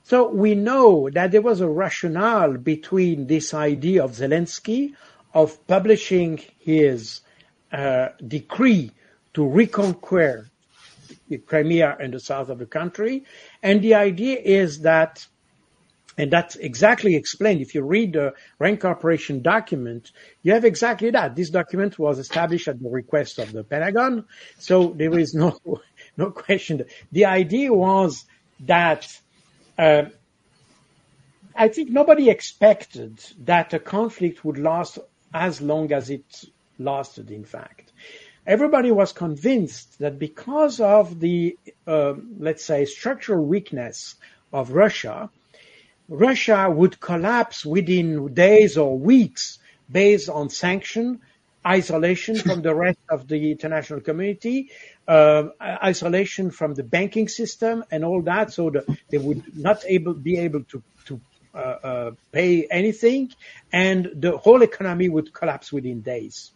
So we know that there was a rationale between this idea of Zelensky of publishing his uh, decree to reconquer the Crimea and the south of the country. And the idea is that, and that's exactly explained, if you read the Rand Corporation document, you have exactly that. This document was established at the request of the Pentagon, so there is no, no question. The idea was that uh, I think nobody expected that a conflict would last as long as it lasted, in fact. Everybody was convinced that because of the, uh, let's say, structural weakness of Russia, Russia would collapse within days or weeks based on sanction, isolation from the rest of the international community, uh, isolation from the banking system and all that, so that they would not able be able to, to uh, uh, pay anything, and the whole economy would collapse within days.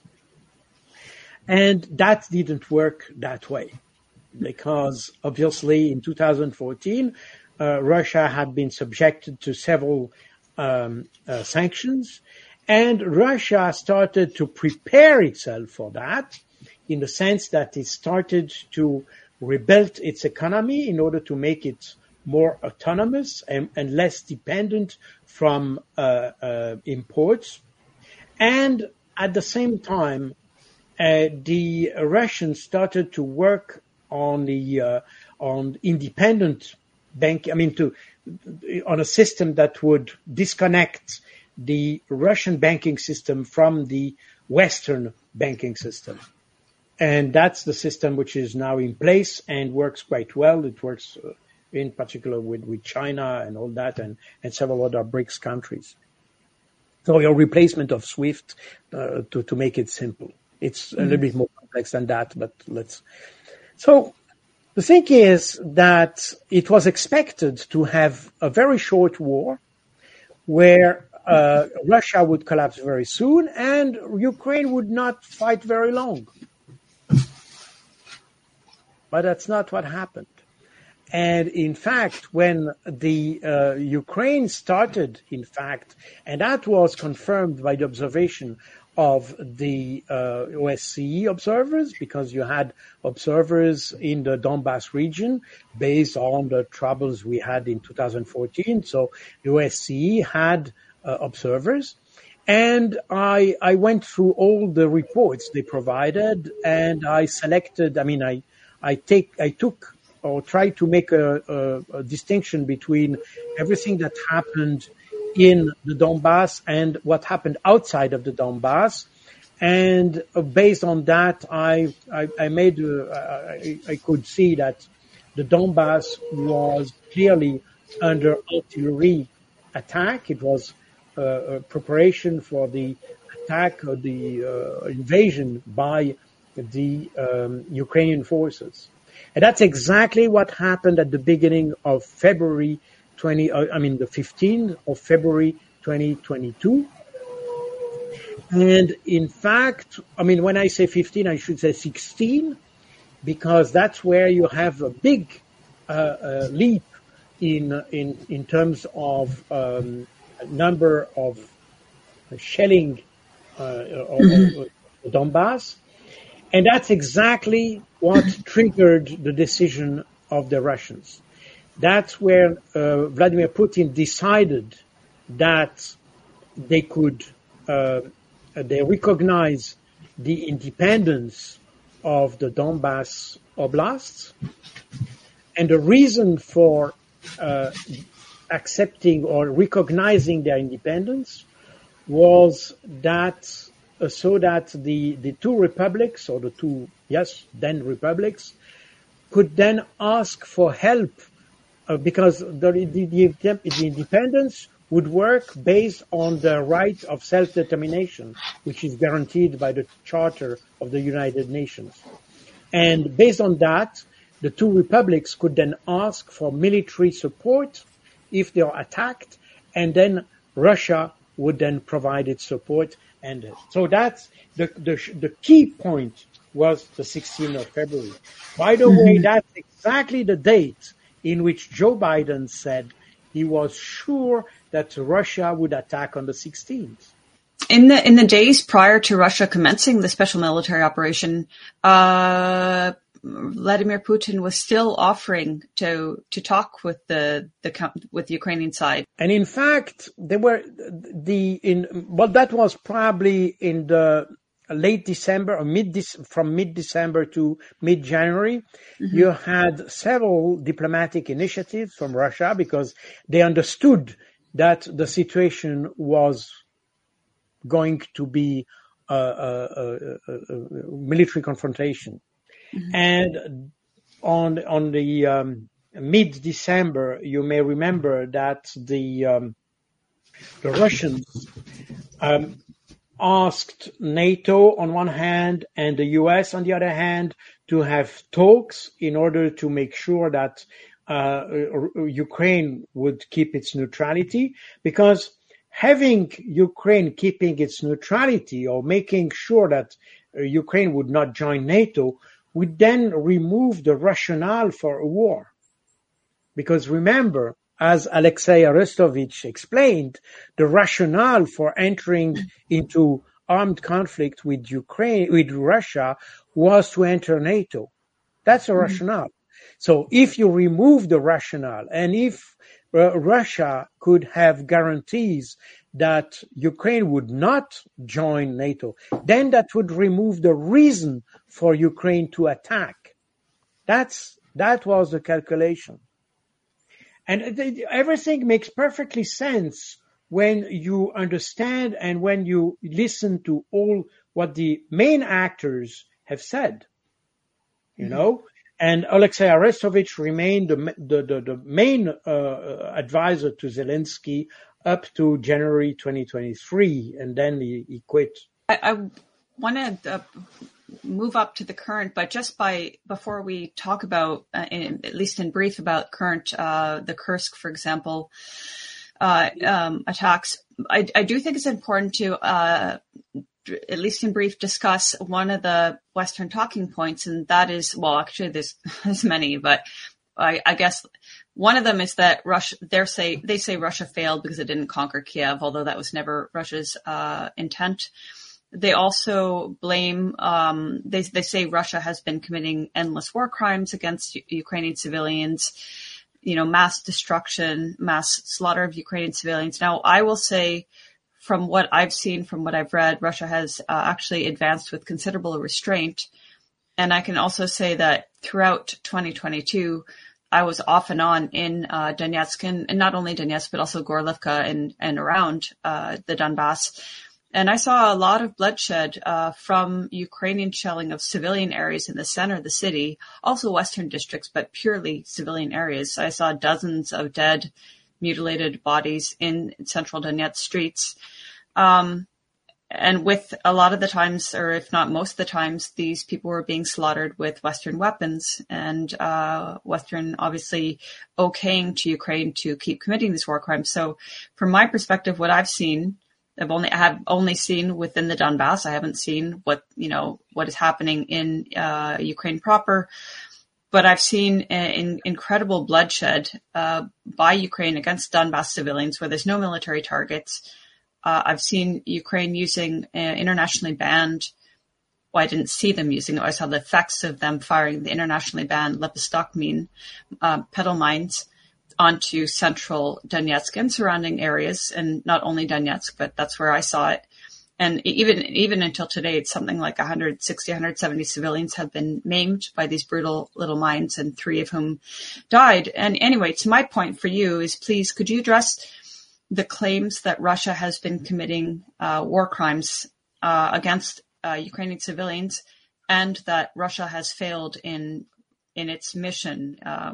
And that didn't work that way, because obviously in two thousand fourteen, uh, Russia had been subjected to several um, uh, sanctions, and Russia started to prepare itself for that, in the sense that it started to rebuild its economy in order to make it more autonomous and, and less dependent from uh, uh, imports. And at the same time, Uh, the Russians started to work on the uh, on independent bank. I mean, to on a system that would disconnect the Russian banking system from the Western banking system, and that's the system which is now in place and works quite well. It works uh, in particular with, with China and all that, and, and several other BRICS countries. So, your replacement of SWIFT uh, to to make it simple. It's a little bit more complex than that, but let's. So the thing is that it was expected to have a very short war where uh, Russia would collapse very soon and Ukraine would not fight very long. But that's not what happened. And in fact, when the uh, Ukraine started, in fact, and that was confirmed by the observation of the uh, O S C E observers, because you had observers in the Donbass region based on the troubles we had in two thousand fourteen. So the O S C E had uh, observers. And I, I went through all the reports they provided, and I selected, I mean, I, I take, I took or tried to make a, a, a distinction between everything that happened in the Donbass and what happened outside of the Donbass. And uh, based on that, I, I, I made, uh, I, I could see that the Donbass was clearly under artillery attack. It was uh, a preparation for the attack or the uh, invasion by the um, Ukrainian forces. And that's exactly what happened at the beginning of February twenty, I mean, the fifteenth of February, twenty twenty-two. And in fact, I mean, when I say fifteen, I should say sixteen, because that's where you have a big uh, uh, leap in, in, in terms of um, number of shelling uh, of, of Donbass. And that's exactly what triggered the decision of the Russians. That's where uh, Vladimir Putin decided that they could, uh, they recognize the independence of the Donbass oblasts. And the reason for uh, accepting or recognizing their independence was that uh, so that the, the two republics, or the two, yes, then republics, could then ask for help. Uh, because the, the, the, the independence would work based on the right of self-determination, which is guaranteed by the Charter of the United Nations. And based on that, the two republics could then ask for military support if they are attacked, and then Russia would then provide its support. And so that's the, the, the key point was the sixteenth of February. By the way, that's exactly the date in which Joe Biden said he was sure that Russia would attack on the sixteenth. In the in the days prior to Russia commencing the special military operation, uh, Vladimir Putin was still offering to to talk with the the with the Ukrainian side. And in fact, there were the in well, that was probably in the late December or mid from mid December to mid January. Mm-hmm. You had several diplomatic initiatives from Russia because they understood that the situation was going to be a, a, a, a military confrontation. Mm-hmm. And on on the um, mid-December, you may remember that the um, the Russians um, asked NATO on one hand and the U S on the other hand to have talks in order to make sure that uh, Ukraine would keep its neutrality, because having Ukraine keeping its neutrality or making sure that uh, Ukraine would not join NATO would then remove the rationale for a war. Because remember, as Alexei Arestovich explained, the rationale for entering into armed conflict with Ukraine, with Russia, was to enter NATO. That's a mm-hmm. rationale. So if you remove the rationale, and if uh, Russia could have guarantees that Ukraine would not join NATO, then that would remove the reason for Ukraine to attack. That's that was the calculation. And th- everything makes perfectly sense when you understand and when you listen to all what the main actors have said, you mm-hmm. know. And Alexei Arestovich remained the the, the, the main uh, advisor to Zelensky up to January twenty twenty-three, and then he, he quit. I, I want to uh, move up to the current, but just by before we talk about, uh, in, at least in brief, about current uh, the Kursk, for example, uh, um, attacks. I, I do think it's important to, uh, at least in brief, discuss one of the Western talking points, and that is, well, actually, there's there's many, but I, I guess one of them is that Russia, they say they say Russia failed because it didn't conquer Kiev, although that was never Russia's uh, intent. They also blame, um, they, they say Russia has been committing endless war crimes against U- Ukrainian civilians, you know, mass destruction, mass slaughter of Ukrainian civilians. Now, I will say, from what I've seen, from what I've read, Russia has uh, actually advanced with considerable restraint. And I can also say that throughout twenty twenty-two, I was off and on in uh, Donetsk, and, and not only Donetsk, but also Gorlivka and, and around uh, the Donbass. And I saw a lot of bloodshed uh, from Ukrainian shelling of civilian areas in the center of the city, also western districts, but purely civilian areas. I saw dozens of dead, mutilated bodies in central Donetsk streets. Um, and with a lot of the times, or if not most of the times, these people were being slaughtered with Western weapons, and uh, Western obviously okaying to Ukraine to keep committing these war crimes. So from my perspective, what I've seen, I've only, I have only seen within the Donbass. I haven't seen what, you know, what is happening in uh, Ukraine proper. But I've seen uh, in, incredible bloodshed uh, by Ukraine against Donbass civilians where there's no military targets. Uh, I've seen Ukraine using uh, internationally banned, well, I didn't see them using it. I saw the effects of them firing the internationally banned Lepidstock mine, uh, pedal mines onto central Donetsk and surrounding areas, and not only Donetsk, but that's where I saw it. And even even until today, it's something like one hundred sixty, one hundred seventy civilians have been maimed by these brutal little mines, and three of whom died. And anyway, to my point for you is, please, could you address the claims that Russia has been committing uh, war crimes uh, against uh, Ukrainian civilians, and that Russia has failed in in its mission? Uh,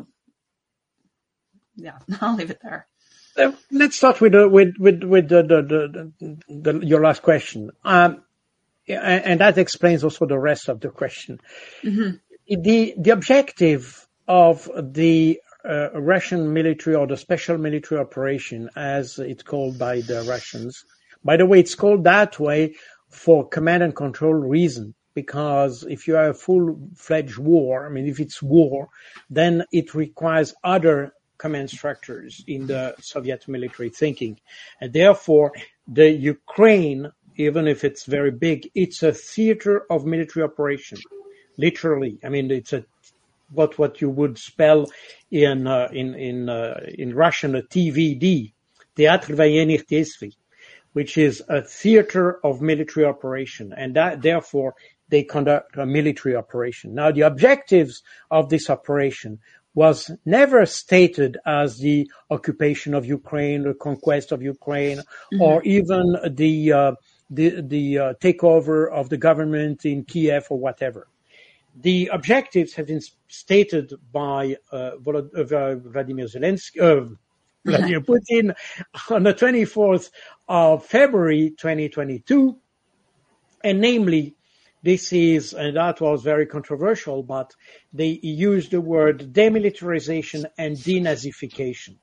yeah, I'll leave it there. Uh, let's start with uh, with with with the, the, the, the your last question, um, and, and that explains also the rest of the question. Mm-hmm. The the objective of the uh, Russian military, or the special military operation, as it's called by the Russians. By the way, it's called that way for command and control reason. because if you have a full-fledged war, I mean, if it's war, then it requires other command structures in the Soviet military thinking. And therefore, the Ukraine, even if it's very big, it's a theater of military operation, literally. I mean, it's a what what you would spell in uh, in in uh, in Russian a T V D, Teatr Voyennych Действий, which is a theater of military operation, and that therefore they conduct a military operation. Now, the objectives of this operation was never stated as the occupation of Ukraine, the conquest of Ukraine, mm-hmm. or even the uh, the the uh, takeover of the government in Kiev or whatever. The objectives have been stated by uh, Volod- uh, Vladimir Zelensky, uh, Vladimir Putin on the twenty-fourth of February twenty twenty-two, and namely, this is, and that was very controversial, but they used the word demilitarization and denazification.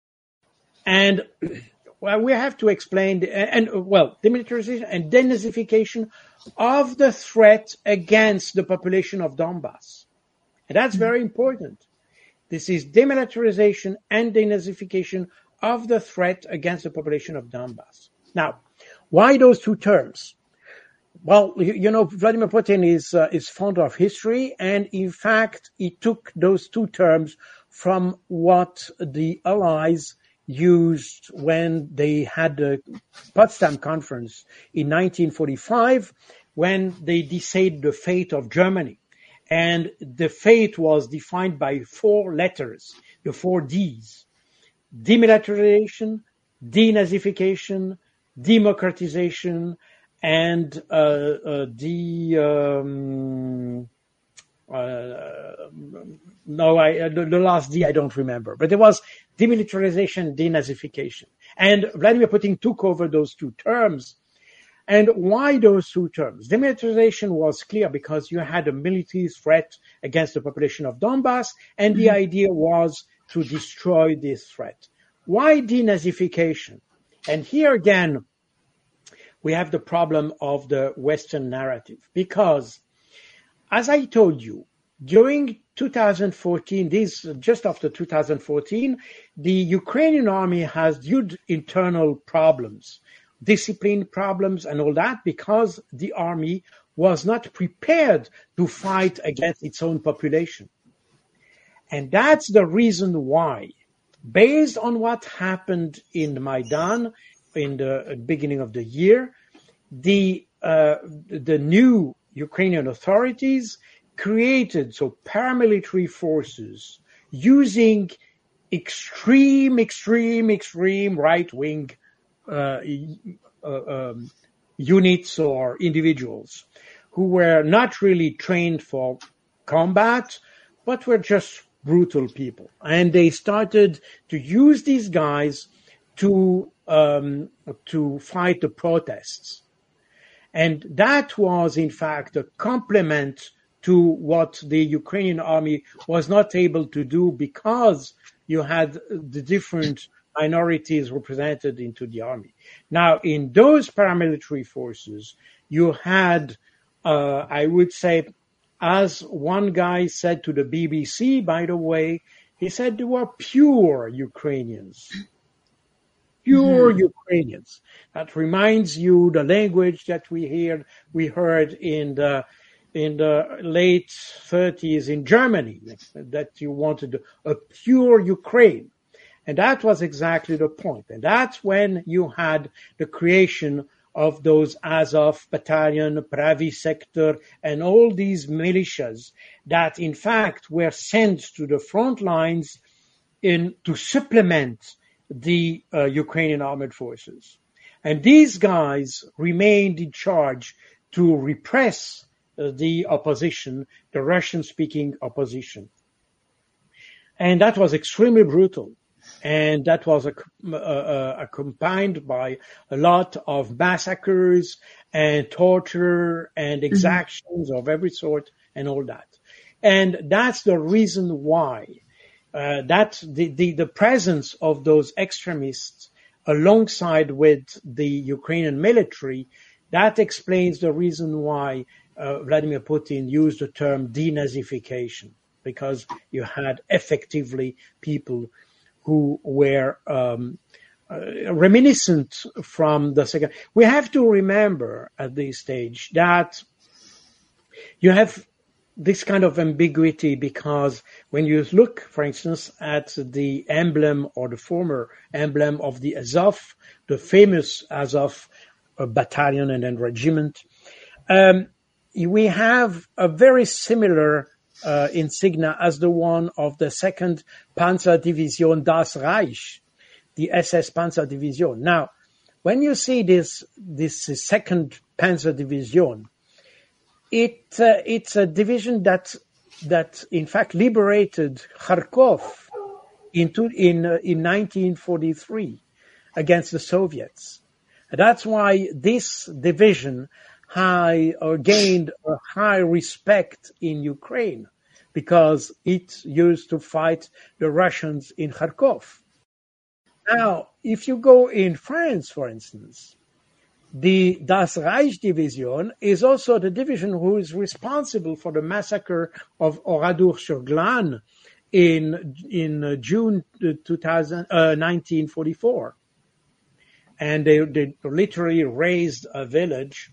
And well, we have to explain, the, and well, demilitarization and denazification of the threat against the population of Donbass. And that's very important. This is demilitarization and denazification of the threat against the population of Donbass. Now, why those two terms? Well, you, you know, Vladimir Putin is uh, is fond of history, and in fact, he took those two terms from what the Allies used when they had the Potsdam Conference in nineteen forty-five, when they decided the fate of Germany. And the fate was defined by four letters, the four Ds: demilitarization, denazification, democratization, and uh, uh, the um, uh, no, I the, the last D I don't remember, but it was demilitarization, denazification, and Vladimir Putin took over those two terms. And why those two terms? Demilitarization was clear because you had a military threat against the population of Donbass, and the idea was to destroy this threat. Why denazification? And here again, we have the problem of the Western narrative, because, as I told you, during two thousand fourteen, this just after two thousand fourteen, the Ukrainian army has huge internal problems, discipline problems and all that, because the army was not prepared to fight against its own population. And that's the reason why, based on what happened in Maidan in the beginning of the year, the uh, the new Ukrainian authorities created so paramilitary forces using extreme, extreme, extreme right-wing uh, uh, um, units or individuals who were not really trained for combat, but were just brutal people. And they started to use these guys to um, to fight the protests. And that was, in fact, a complement to what the Ukrainian army was not able to do, because you had the different minorities represented into the army. Now, in those paramilitary forces, you had, uh, I would say, as one guy said to the B B C, by the way, he said they were pure Ukrainians. Pure mm-hmm. Ukrainians. That reminds you the language that we heard, we heard in the in the late thirties in Germany, that you wanted a pure Ukraine. And that was exactly the point. And that's when you had the creation of those Azov battalion, Pravi sector, and all these militias that in fact were sent to the front lines in to supplement the uh, Ukrainian armed forces. And these guys remained in charge to repress uh, the opposition, the Russian-speaking opposition. And that was extremely brutal. And that was a, uh, uh, accompanied by a lot of massacres and torture and exactions mm-hmm. of every sort and all that. And that's the reason why uh, that the, the, the presence of those extremists alongside with the Ukrainian military, that explains the reason why uh, Vladimir Putin used the term denazification, because you had effectively people who were um, uh, reminiscent from the second. We have to remember at this stage that you have this kind of ambiguity, because when you look, for instance, at the emblem or the former emblem of the Azov, the famous Azov uh, battalion and then regiment, um, we have a very similar uh, insignia as the one of the second Panzerdivision Das Reich, the S S Panzerdivision. Now, when you see this, this second Panzerdivision, It uh, it's a division that that in fact liberated Kharkov in two, in uh, in nineteen forty-three against the Soviets. And that's why this division high or gained a high respect in Ukraine, because it used to fight the Russians in Kharkov. Now, if you go in France, for instance, the Das Reich division is also the division who is responsible for the massacre of Oradour-sur-Glane in in uh, June two thousand, uh, nineteen forty-four. And they, they literally razed a village,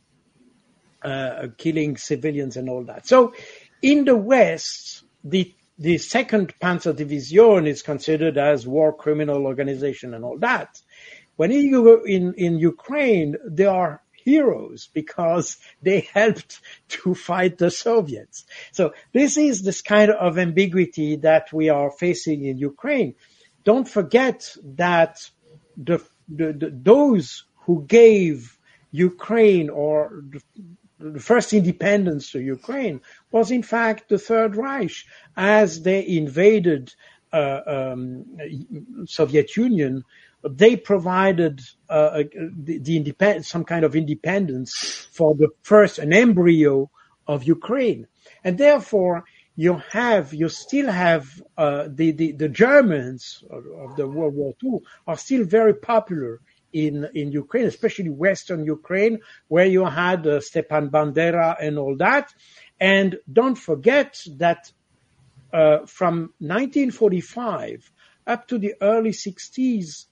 uh, killing civilians and all that. So in the West, the the second Panzer Division is considered as war criminal organization and all that. When you go in, in Ukraine, they are heroes because they helped to fight the Soviets. So this is this kind of ambiguity that we are facing in Ukraine. Don't forget that the, the, the those who gave Ukraine or the, the first independence to Ukraine was in fact the Third Reich, as they invaded uh, um, Soviet Union. They provided uh, the, the independence, some kind of independence for the first, an embryo of Ukraine. And therefore, you have, you still have, uh, the, the, the Germans of the World War Two are still very popular in, in Ukraine, especially Western Ukraine, where you had uh, Stepan Bandera and all that. And don't forget that, uh, from nineteen forty-five up to the early sixties,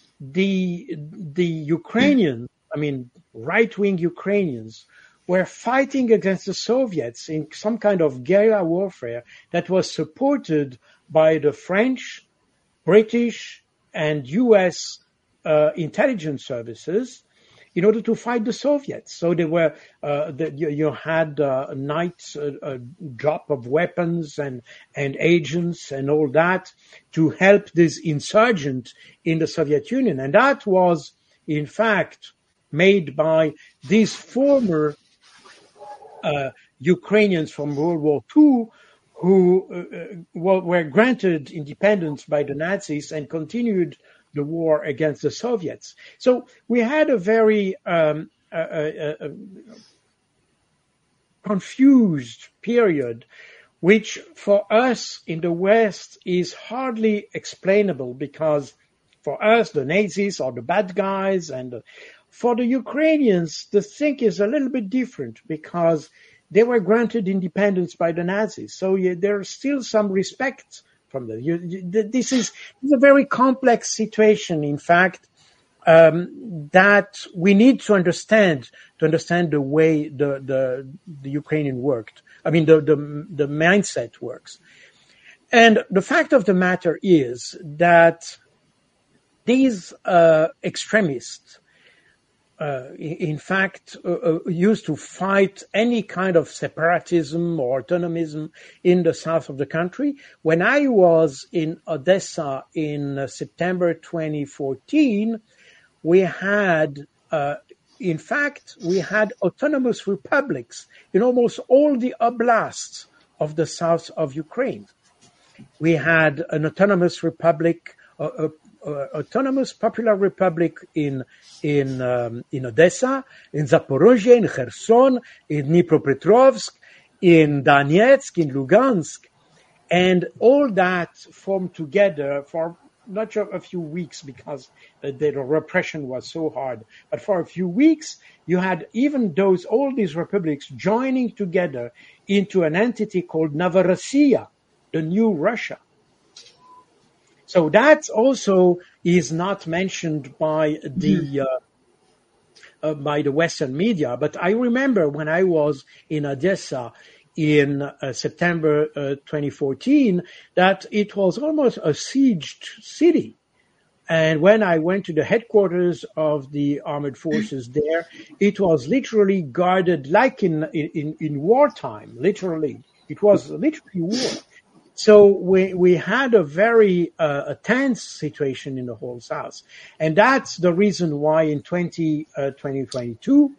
the the Ukrainians, I mean, right-wing Ukrainians, were fighting against the Soviets in some kind of guerrilla warfare that was supported by the French, British, and U S uh, intelligence services in order to fight the Soviets. So they were, uh, the, you, you had uh, nights, uh, a drop of weapons and, and agents and all that to help this insurgent in the Soviet Union. And that was, in fact, made by these former uh, Ukrainians from World War Two who uh, were granted independence by the Nazis and continued the war against the Soviets. So we had a very um, uh, uh, uh, confused period, which for us in the West is hardly explainable, because for us, the Nazis are the bad guys, and uh, for the Ukrainians, the thing is a little bit different, because they were granted independence by the Nazis. So yeah, there's still some respect from the, you, you, this is, this is a very complex situation, in fact, um, that we need to understand, to understand the way the, the, the Ukrainian worked. I mean, the, the, the mindset works. And the fact of the matter is that these, uh, extremists, Uh, in fact, uh, uh, used to fight any kind of separatism or autonomism in the south of the country. When I was in Odessa in uh, September twenty fourteen, we had, uh, in fact, we had autonomous republics in almost all the oblasts of the south of Ukraine. We had an autonomous republic, uh, uh, Uh, autonomous popular republic in in um, in Odessa, in Zaporozhye, in Kherson, in Dnipropetrovsk, in Donetsk, in Lugansk, and all that formed together for not just a few weeks because the, the repression was so hard, but for a few weeks, you had even those, all these republics joining together into an entity called Novorossiya, the new Russia. So that also is not mentioned by the, mm-hmm. uh, uh, by the Western media. But I remember when I was in Odessa in uh, September uh, twenty fourteen, that it was almost a sieged city. And when I went to the headquarters of the armed forces there, it was literally guarded like in, in, in wartime, literally. It was literally war. So we, we had a very uh, a tense situation in the whole South. And that's the reason why in twenty twenty-two,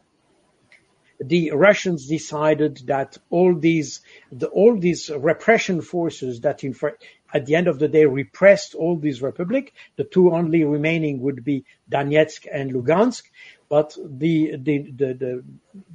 the Russians decided that all these, the, all these repression forces that in fact, at the end of the day repressed all these republics, the two only remaining would be Donetsk and Lugansk, but the, the, the, the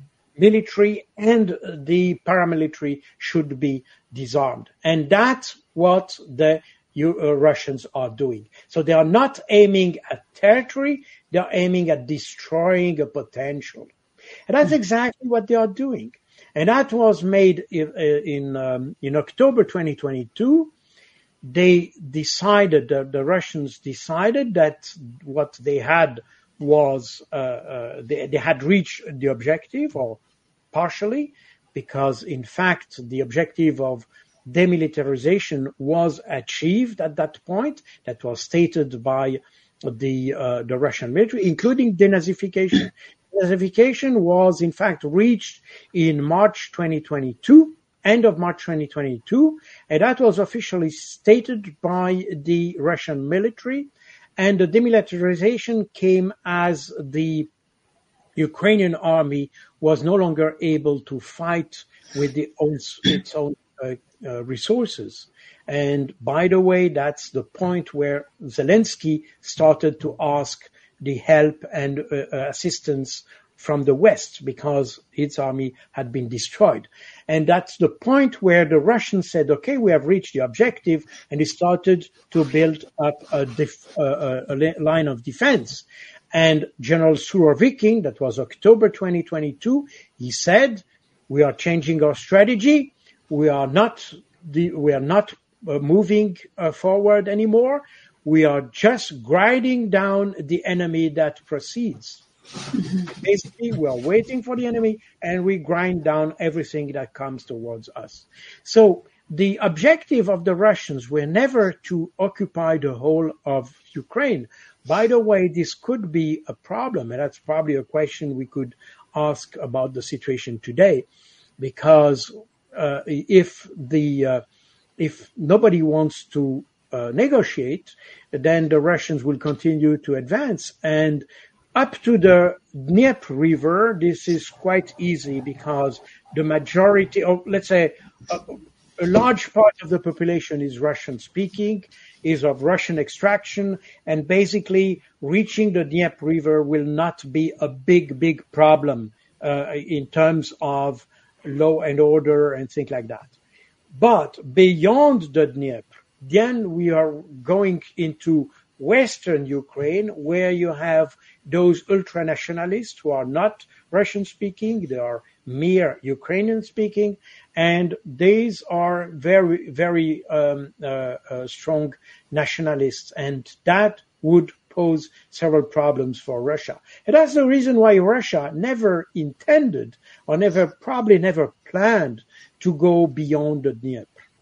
military and the paramilitary should be disarmed. And that's what the uh, Russians are doing. So they are not aiming at territory, they are aiming at destroying a potential. And that's exactly what they are doing. And that was made in, in, um, in October twenty twenty-two. They decided, uh, the Russians decided that what they had was, uh, uh, they, they had reached the objective, or partially, because in fact the objective of demilitarization was achieved at that point. That was stated by the, uh, the Russian military, including denazification. Denazification was in fact reached in March twenty twenty-two, end of March twenty twenty-two, and that was officially stated by the Russian military. And the demilitarization came as the Ukrainian army was no longer able to fight with the own, its own uh, uh, resources. And by the way, that's the point where Zelensky started to ask the help and uh, assistance from the West because its army had been destroyed. And that's the point where the Russians said, okay, we have reached the objective, and they started to build up a, def- uh, a line of defense. And General Surovikin, that was October twenty twenty-two, he said, we are changing our strategy. We are not, the, we are not uh, moving uh, forward anymore. We are just grinding down the enemy that proceeds. Basically, we are waiting for the enemy and we grind down everything that comes towards us. So the objective of the Russians were never to occupy the whole of Ukraine. By the way, this could be a problem, and that's probably a question we could ask about the situation today, because uh, if the uh, if nobody wants to uh, negotiate, then the Russians will continue to advance. And up to the Dnieper River, this is quite easy because the majority of, let's say, a, a large part of the population is Russian speaking, is of Russian extraction, and basically reaching the Dnieper River will not be a big, big problem uh, in terms of law and order and things like that. But beyond the Dnieper, then we are going into Western Ukraine, where you have those ultra-nationalists who are not Russian-speaking, they are mere Ukrainian-speaking, and these are very, very um, uh, uh, strong nationalists, and that would pose several problems for Russia. And that's the reason why Russia never intended, or never, probably never planned to go beyond the Dnieper.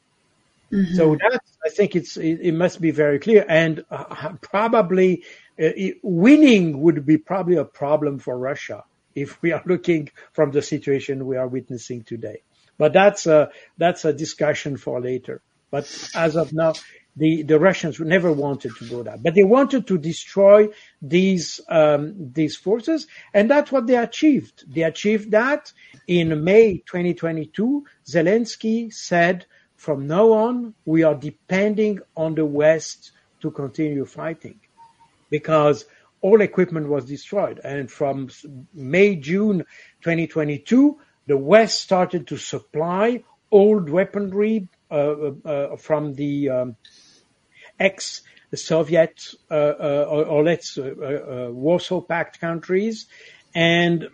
Mm-hmm. So that, I think it's, it, it must be very clear, and uh, probably uh, it, winning would be probably a problem for Russia if we are looking from the situation we are witnessing today. But that's a, that's a discussion for later. But as of now, the, the Russians never wanted to go that, but they wanted to destroy these, um, these forces, and that's what they achieved. They achieved that in May twenty twenty-two. Zelensky said, from now on, we are depending on the West to continue fighting because all equipment was destroyed. And from May, June twenty twenty-two, the West started to supply old weaponry uh, uh, from the um, ex Soviet uh, uh, or, or let's uh, uh, Warsaw Pact countries, and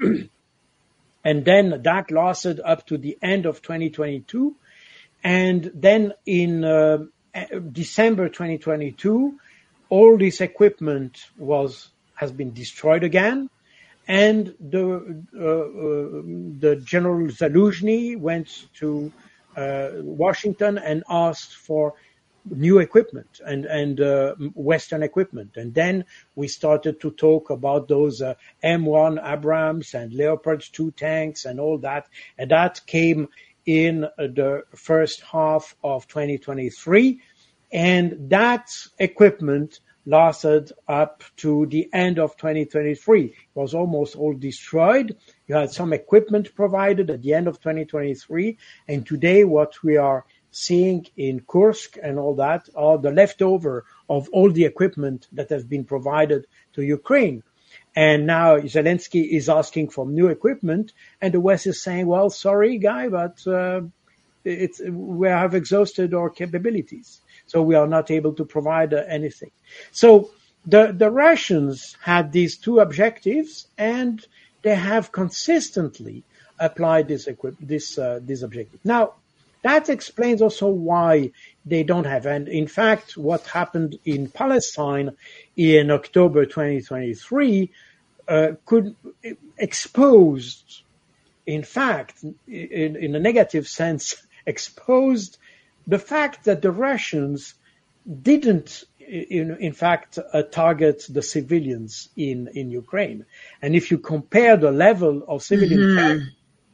and then that lasted up to the end of twenty twenty-two, and then in uh, December twenty twenty-two, all this equipment was has been destroyed again, and the uh, uh, the General Zaluzhny went to uh, Washington and asked for new equipment and and uh, Western equipment, and then we started to talk about those uh, M one Abrams and Leopard two tanks and all that, and that came in uh, the first half of twenty twenty-three, and that equipment lasted up to the end of twenty twenty-three. It was almost all destroyed. You had some equipment provided at the end of twenty twenty-three, and today what we are seeing in Kursk and all that are the leftover of all the equipment that has been provided to Ukraine. And now Zelensky is asking for new equipment, and the West is saying, well, sorry, guy, but uh, it's, we have exhausted our capabilities, so we are not able to provide uh, anything. So the, the Russians had these two objectives, and they have consistently applied this, equip- this, uh, this objective. Now, that explains also why they don't have. And in fact, what happened in Palestine in October twenty twenty-three uh, could exposed, in fact, in, in a negative sense, exposed the fact that the Russians didn't, in, in fact, uh, target the civilians in, in Ukraine. And if you compare the level of civilian mm-hmm.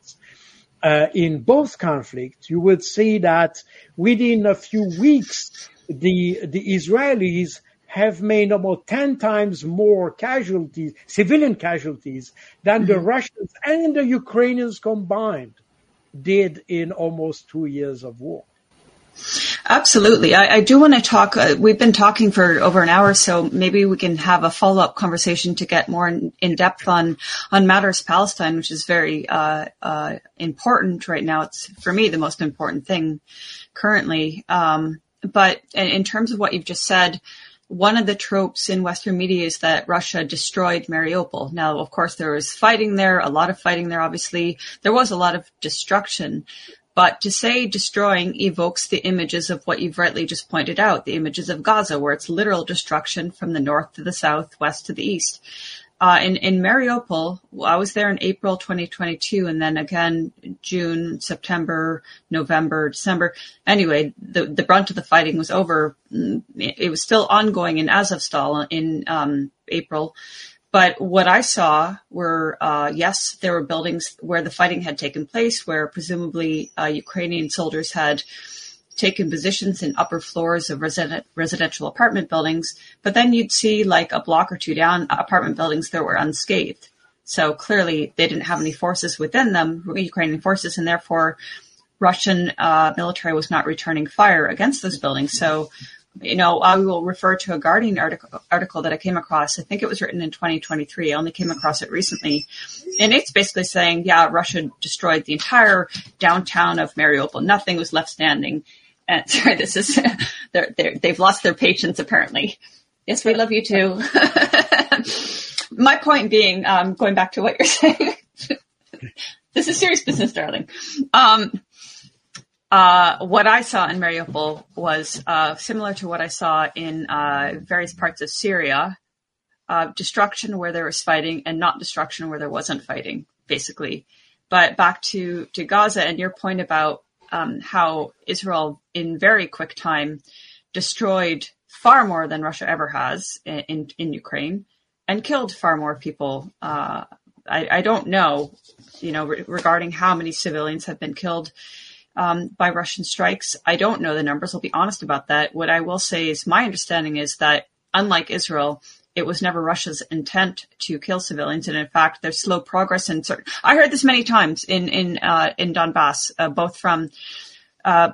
Uh, in both conflicts, you would see that within a few weeks, the the Israelis have made about ten times more casualties, civilian casualties, than mm-hmm. the Russians and the Ukrainians combined did in almost two years of war. Absolutely. I, I do want to talk, uh, we've been talking for over an hour, so maybe we can have a follow-up conversation to get more in, in depth on, on matters Palestine, which is very, uh, uh, important right now. It's, for me, the most important thing currently. Um, but in, in terms of what you've just said, one of the tropes in Western media is that Russia destroyed Mariupol. Now, of course, there was fighting there, a lot of fighting there, obviously. There was a lot of destruction. But to say destroying evokes the images of what you've rightly just pointed out, the images of Gaza, where it's literal destruction from the north to the south, west to the east. Uh, in, in Mariupol, I was there in April twenty twenty-two, and then again June, September, November, December. Anyway, the, the brunt of the fighting was over. It was still ongoing in Azovstal in um, April. But what I saw were, uh, yes, there were buildings where the fighting had taken place, where presumably uh, Ukrainian soldiers had taken positions in upper floors of resident, residential apartment buildings. But then you'd see like a block or two down apartment buildings that were unscathed. So clearly they didn't have any forces within them, Ukrainian forces, and therefore Russian uh, military was not returning fire against those buildings. So you know, I will refer to a Guardian article, article that I came across. I think it was written in twenty twenty-three. I only came across it recently. And it's basically saying, yeah, Russia destroyed the entire downtown of Mariupol. Nothing was left standing. And sorry, this is, they're, they're, they've lost their patience apparently. Yes, we love you too. My point being, um, going back to what you're saying, this is serious business, darling. Um, Uh, what I saw in Mariupol was uh, similar to what I saw in uh, various parts of Syria, uh, destruction where there was fighting and not destruction where there wasn't fighting, basically. But back to, to Gaza and your point about um, how Israel, in very quick time, destroyed far more than Russia ever has in, in, in Ukraine and killed far more people. Uh, I, I don't know, you know, re- regarding how many civilians have been killed Um, by Russian strikes. I don't know the numbers. I'll be honest about that. What I will say is my understanding is that unlike Israel, it was never Russia's intent to kill civilians. And in fact, there's slow progress in certain, I heard this many times in, in, uh, in Donbass, uh, both from, uh,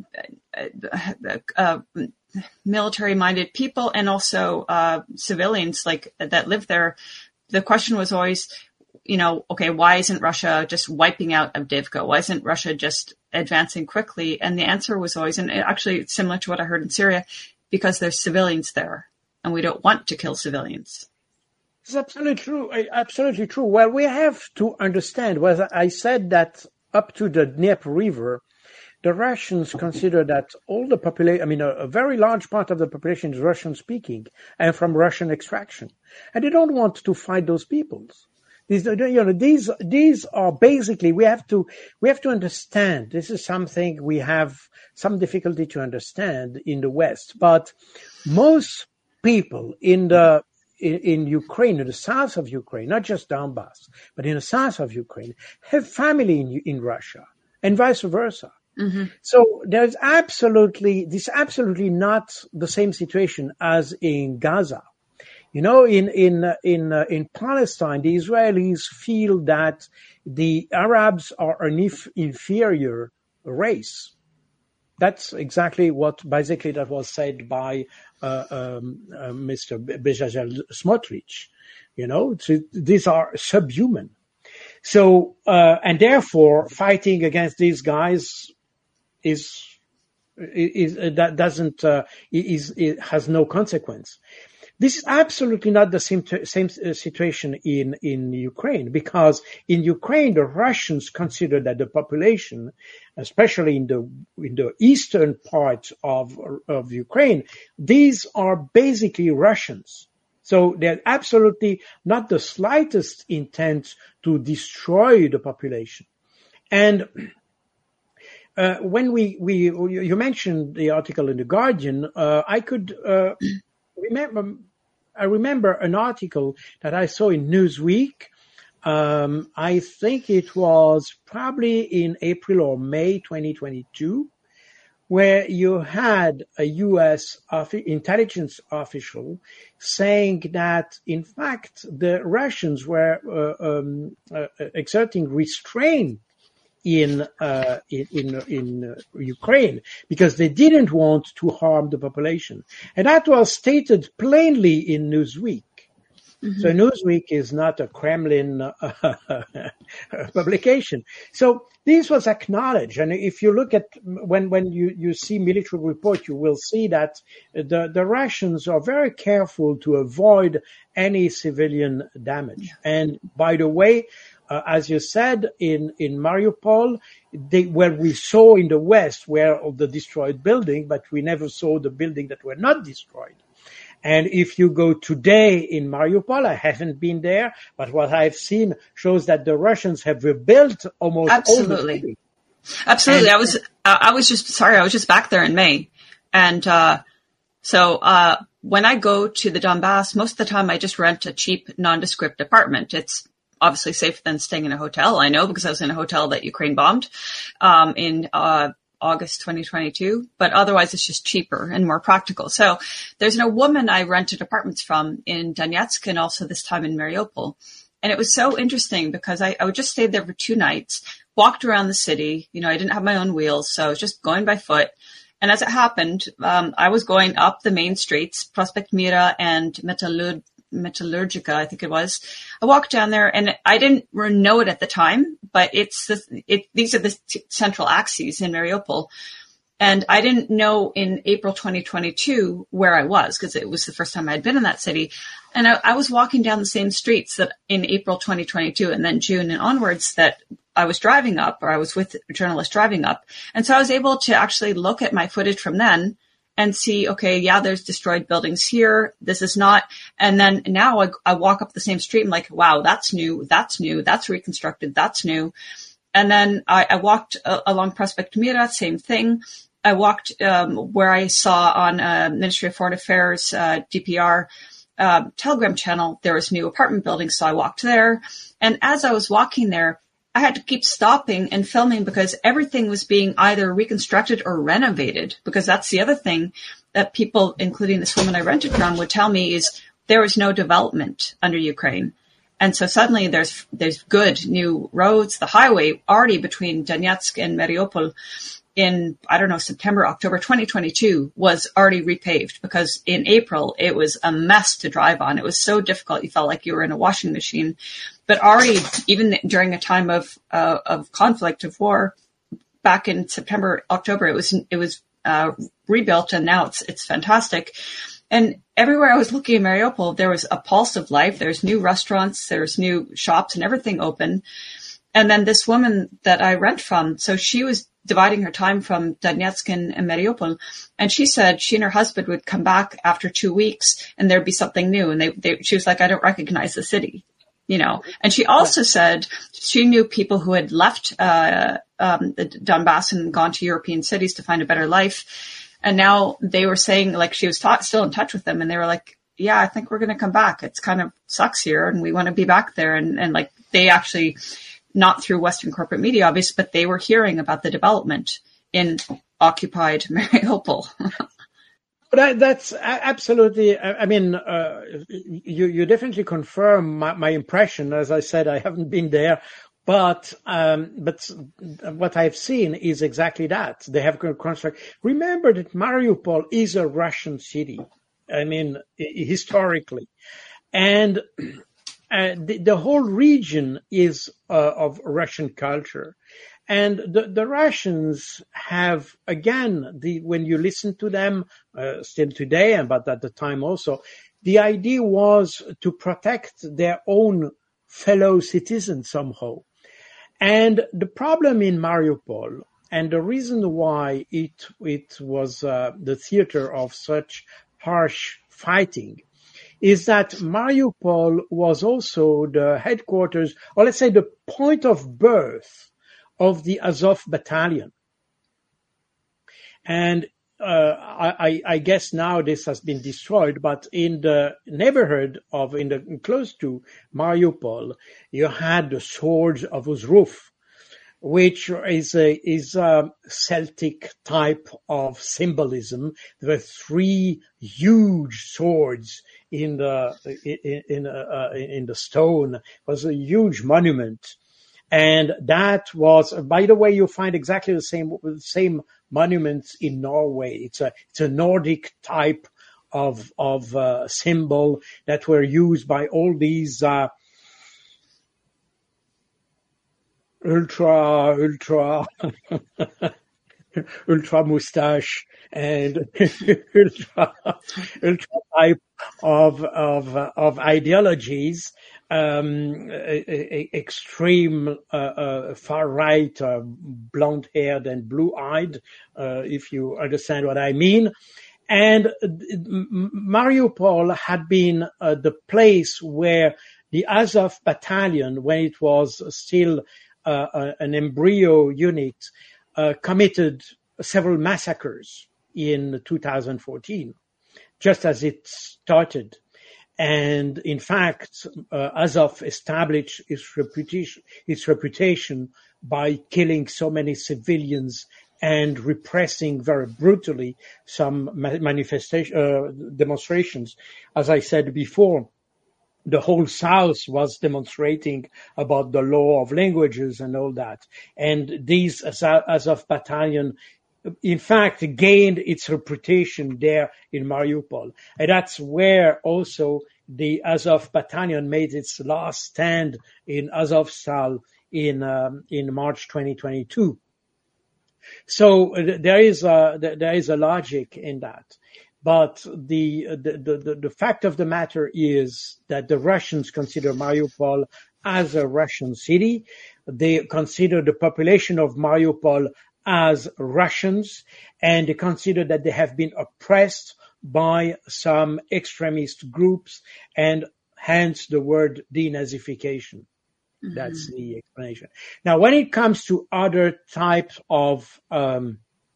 uh, military minded people and also, uh, civilians like that live there. The question was always, you know, okay, why isn't Russia just wiping out Avdiivka? Why isn't Russia just advancing quickly? And the answer was always, and actually it's similar to what I heard in Syria, because there's civilians there and we don't want to kill civilians. It's absolutely true. Absolutely true. Well, we have to understand, well, I said that up to the Dnieper River, the Russians consider that all the population, I mean, a, a very large part of the population is Russian speaking and from Russian extraction. And they don't want to fight those peoples. These, you know, these, these are basically, we have to, we have to understand. This is something we have some difficulty to understand in the West. But most people in the, in, in Ukraine, in the south of Ukraine, not just Donbass, but in the south of Ukraine, have family in, in Russia and vice versa. Mm-hmm. So there's absolutely, this is absolutely not the same situation as in Gaza. You know, in in uh, in uh, in Palestine, the Israelis feel that the Arabs are an inf- inferior race. That's exactly what basically that was said by uh, um, uh, Mister Bezalel Smotrich. You know, so these are subhuman. So uh, and therefore, fighting against these guys is is, is that doesn't uh, is it has no consequence. This is absolutely not the same same situation in in Ukraine, because in Ukraine the Russians consider that the population, especially in the in the eastern part of of Ukraine, these are basically Russians. So they're absolutely not the slightest intent to destroy the population. And uh, when we we you mentioned the article in the Guardian, uh, I could uh, remember. I remember an article that I saw in Newsweek. Um, I think it was probably in April or May twenty twenty-two, where you had a U S intelligence official saying that, in fact, the Russians were uh, um, uh, exerting restraint in uh, in in, in uh, Ukraine because they didn't want to harm the population, and that was stated plainly in Newsweek. Mm-hmm. So Newsweek is not a Kremlin uh, publication. So this was acknowledged, and if you look at when when you you see military report, you will see that the the Russians are very careful to avoid any civilian damage. And by the way, Uh, as you said, in, in Mariupol, they, where we saw in the West were of the destroyed building, but we never saw the building that were not destroyed. And if you go today in Mariupol, I haven't been there, but what I've seen shows that the Russians have rebuilt almost Absolutely. all the buildings. Absolutely. And, I was, uh, I was just, sorry, I was just back there in May. And, uh, so, uh, when I go to the Donbass, most of the time I just rent a cheap, nondescript apartment. It's obviously safer than staying in a hotel. I know because I was in a hotel that Ukraine bombed, um, in, uh, August twenty twenty-two, but otherwise it's just cheaper and more practical. So there's a woman I rented apartments from in Donetsk and also this time in Mariupol. And it was so interesting because I, I would just stay there for two nights, walked around the city. You know, I didn't have my own wheels, so I was just going by foot. And as it happened, um, I was going up the main streets, Prospect Mira and Metallurg- Metallurgica, I think it was. I walked down there and I didn't know it at the time, but it's the, it, these are the t- central axes in Mariupol. And I didn't know in April twenty twenty-two where I was because it was the first time I'd been in that city. And I, I was walking down the same streets that in April twenty twenty-two and then June and onwards that I was driving up, or I was with a journalist driving up. And so I was able to actually look at my footage from then and see, okay, yeah, there's destroyed buildings here. This is not. And then now I, I walk up the same street. I'm like, wow, that's new. That's new. That's reconstructed. That's new. And then I, I walked uh, along Prospect Mira, same thing. I walked um, where I saw on uh, Ministry of Foreign Affairs, uh, D P R, uh, Telegram channel, there was new apartment buildings. So I walked there. And as I was walking there, I had to keep stopping and filming because everything was being either reconstructed or renovated, because that's the other thing that people, including this woman I rented from, would tell me is there was no development under Ukraine. And so suddenly there's, there's good new roads. The highway already between Donetsk and Mariupol in, I don't know, September, October twenty twenty-two was already repaved because in April it was a mess to drive on. It was so difficult. You felt like you were in a washing machine. But already, even during a time of uh, of conflict, of war, back in September, October, it was it was uh, rebuilt, and now it's it's fantastic. And everywhere I was looking in Mariupol, there was a pulse of life. There's new restaurants, there's new shops, and everything open. And then this woman that I rent from, so she was dividing her time from Donetsk and, and Mariupol. And she said she and her husband would come back after two weeks and there'd be something new. And they, they she was like, I don't recognize the city, you know. And she also said she knew people who had left uh, um, the Donbass and gone to European cities to find a better life. And now they were saying, like, she was ta- still in touch with them. And they were like, yeah, I think we're going to come back. It's kind of sucks here and we want to be back there. And, and like they actually... not through Western corporate media, obviously, but they were hearing about the development in occupied Mariupol. that, that's absolutely, I mean, uh, you, you definitely confirm my, my impression. As I said, I haven't been there, but, um, but what I've seen is exactly that. They have construct. Remember that Mariupol is a Russian city. I mean, historically. And Uh, the, the whole region is uh, of Russian culture. And the, the Russians have, again, the, when you listen to them, uh, still today, and but at the time also, the idea was to protect their own fellow citizens somehow. And the problem in Mariupol, and the reason why it, it was uh, the theater of such harsh fighting, is that Mariupol was also the headquarters, or let's say the point of birth of the Azov battalion. And uh, I, I guess now this has been destroyed, but in the neighborhood of, in the close to Mariupol, you had the Swords of Uzruf, which is a, is a Celtic type of symbolism. There were three huge swords in the in in, uh, in the stone. It was a huge monument, and that was. By the way, you find exactly the same same monuments in Norway. It's a it's a Nordic type of of uh, symbol that were used by all these. Uh, ultra, ultra, ultra mustache and ultra, ultra type of, of, of ideologies, um, extreme, uh, uh, far right, uh, blonde haired and blue eyed, uh, if you understand what I mean. And Mariupol had been uh, the place where the Azov battalion, when it was still Uh, an embryo unit, uh, committed several massacres in two thousand fourteen, just as it started. And in fact, uh, Azov established its reputation, its reputation by killing so many civilians and repressing very brutally some manifestation, uh, demonstrations. As I said before, the whole South was demonstrating about the law of languages and all that. And these Azov battalion, in fact, gained its reputation there in Mariupol. And that's where also the Azov battalion made its last stand in Azovstal in, um, in March twenty twenty-two. So uh, there is a, there is a logic in that. But the, the, the, the fact of the matter is that the Russians consider Mariupol as a Russian city. They consider the population of Mariupol as Russians, and they consider that they have been oppressed by some extremist groups, and hence the word denazification. Mm-hmm. That's the explanation. Now, when it comes to other types of um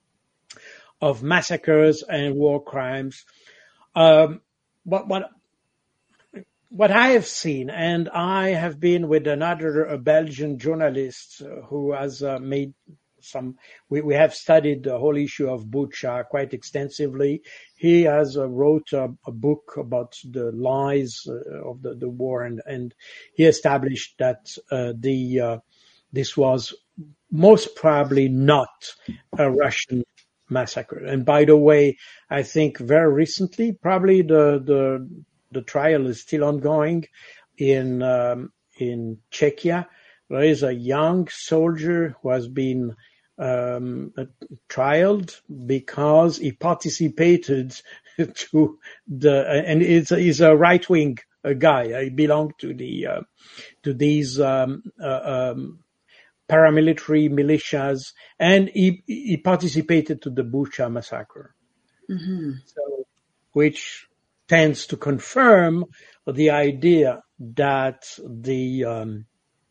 of massacres and war crimes. Um, what, what, what I have seen, and I have been with another a Belgian journalist who has uh, made some, we, we have studied the whole issue of Bucha quite extensively. He has uh, wrote a, a book about the lies uh, of the, the war, and, and he established that uh, the uh, this was most probably not a Russian massacre. And by the way, I think very recently, probably the the the trial is still ongoing in um, in Czechia. There is a young soldier who has been um, trialed because he participated to the, and he's, he's a right-wing guy. He belonged to the, uh, to these, um, uh, um, paramilitary militias, and he, he participated to the Bucha massacre. Mm-hmm. So, which tends to confirm the idea that the, um,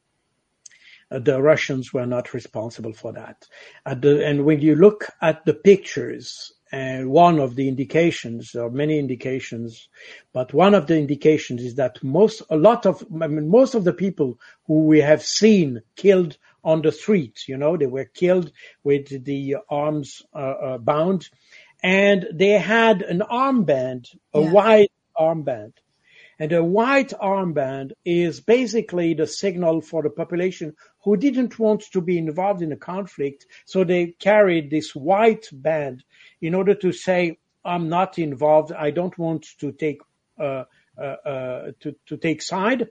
the Russians were not responsible for that. At the, and when you look at the pictures, and one of the indications, there are many indications, but one of the indications is that most, a lot of, I mean, most of the people who we have seen killed on the streets, you know, they were killed with the arms uh, uh, bound, and they had an armband, a yeah. white armband. And a white armband is basically the signal for the population who didn't want to be involved in a conflict. So they carried this white band in order to say, I'm not involved. I don't want to take, uh, uh, uh, to, to take side.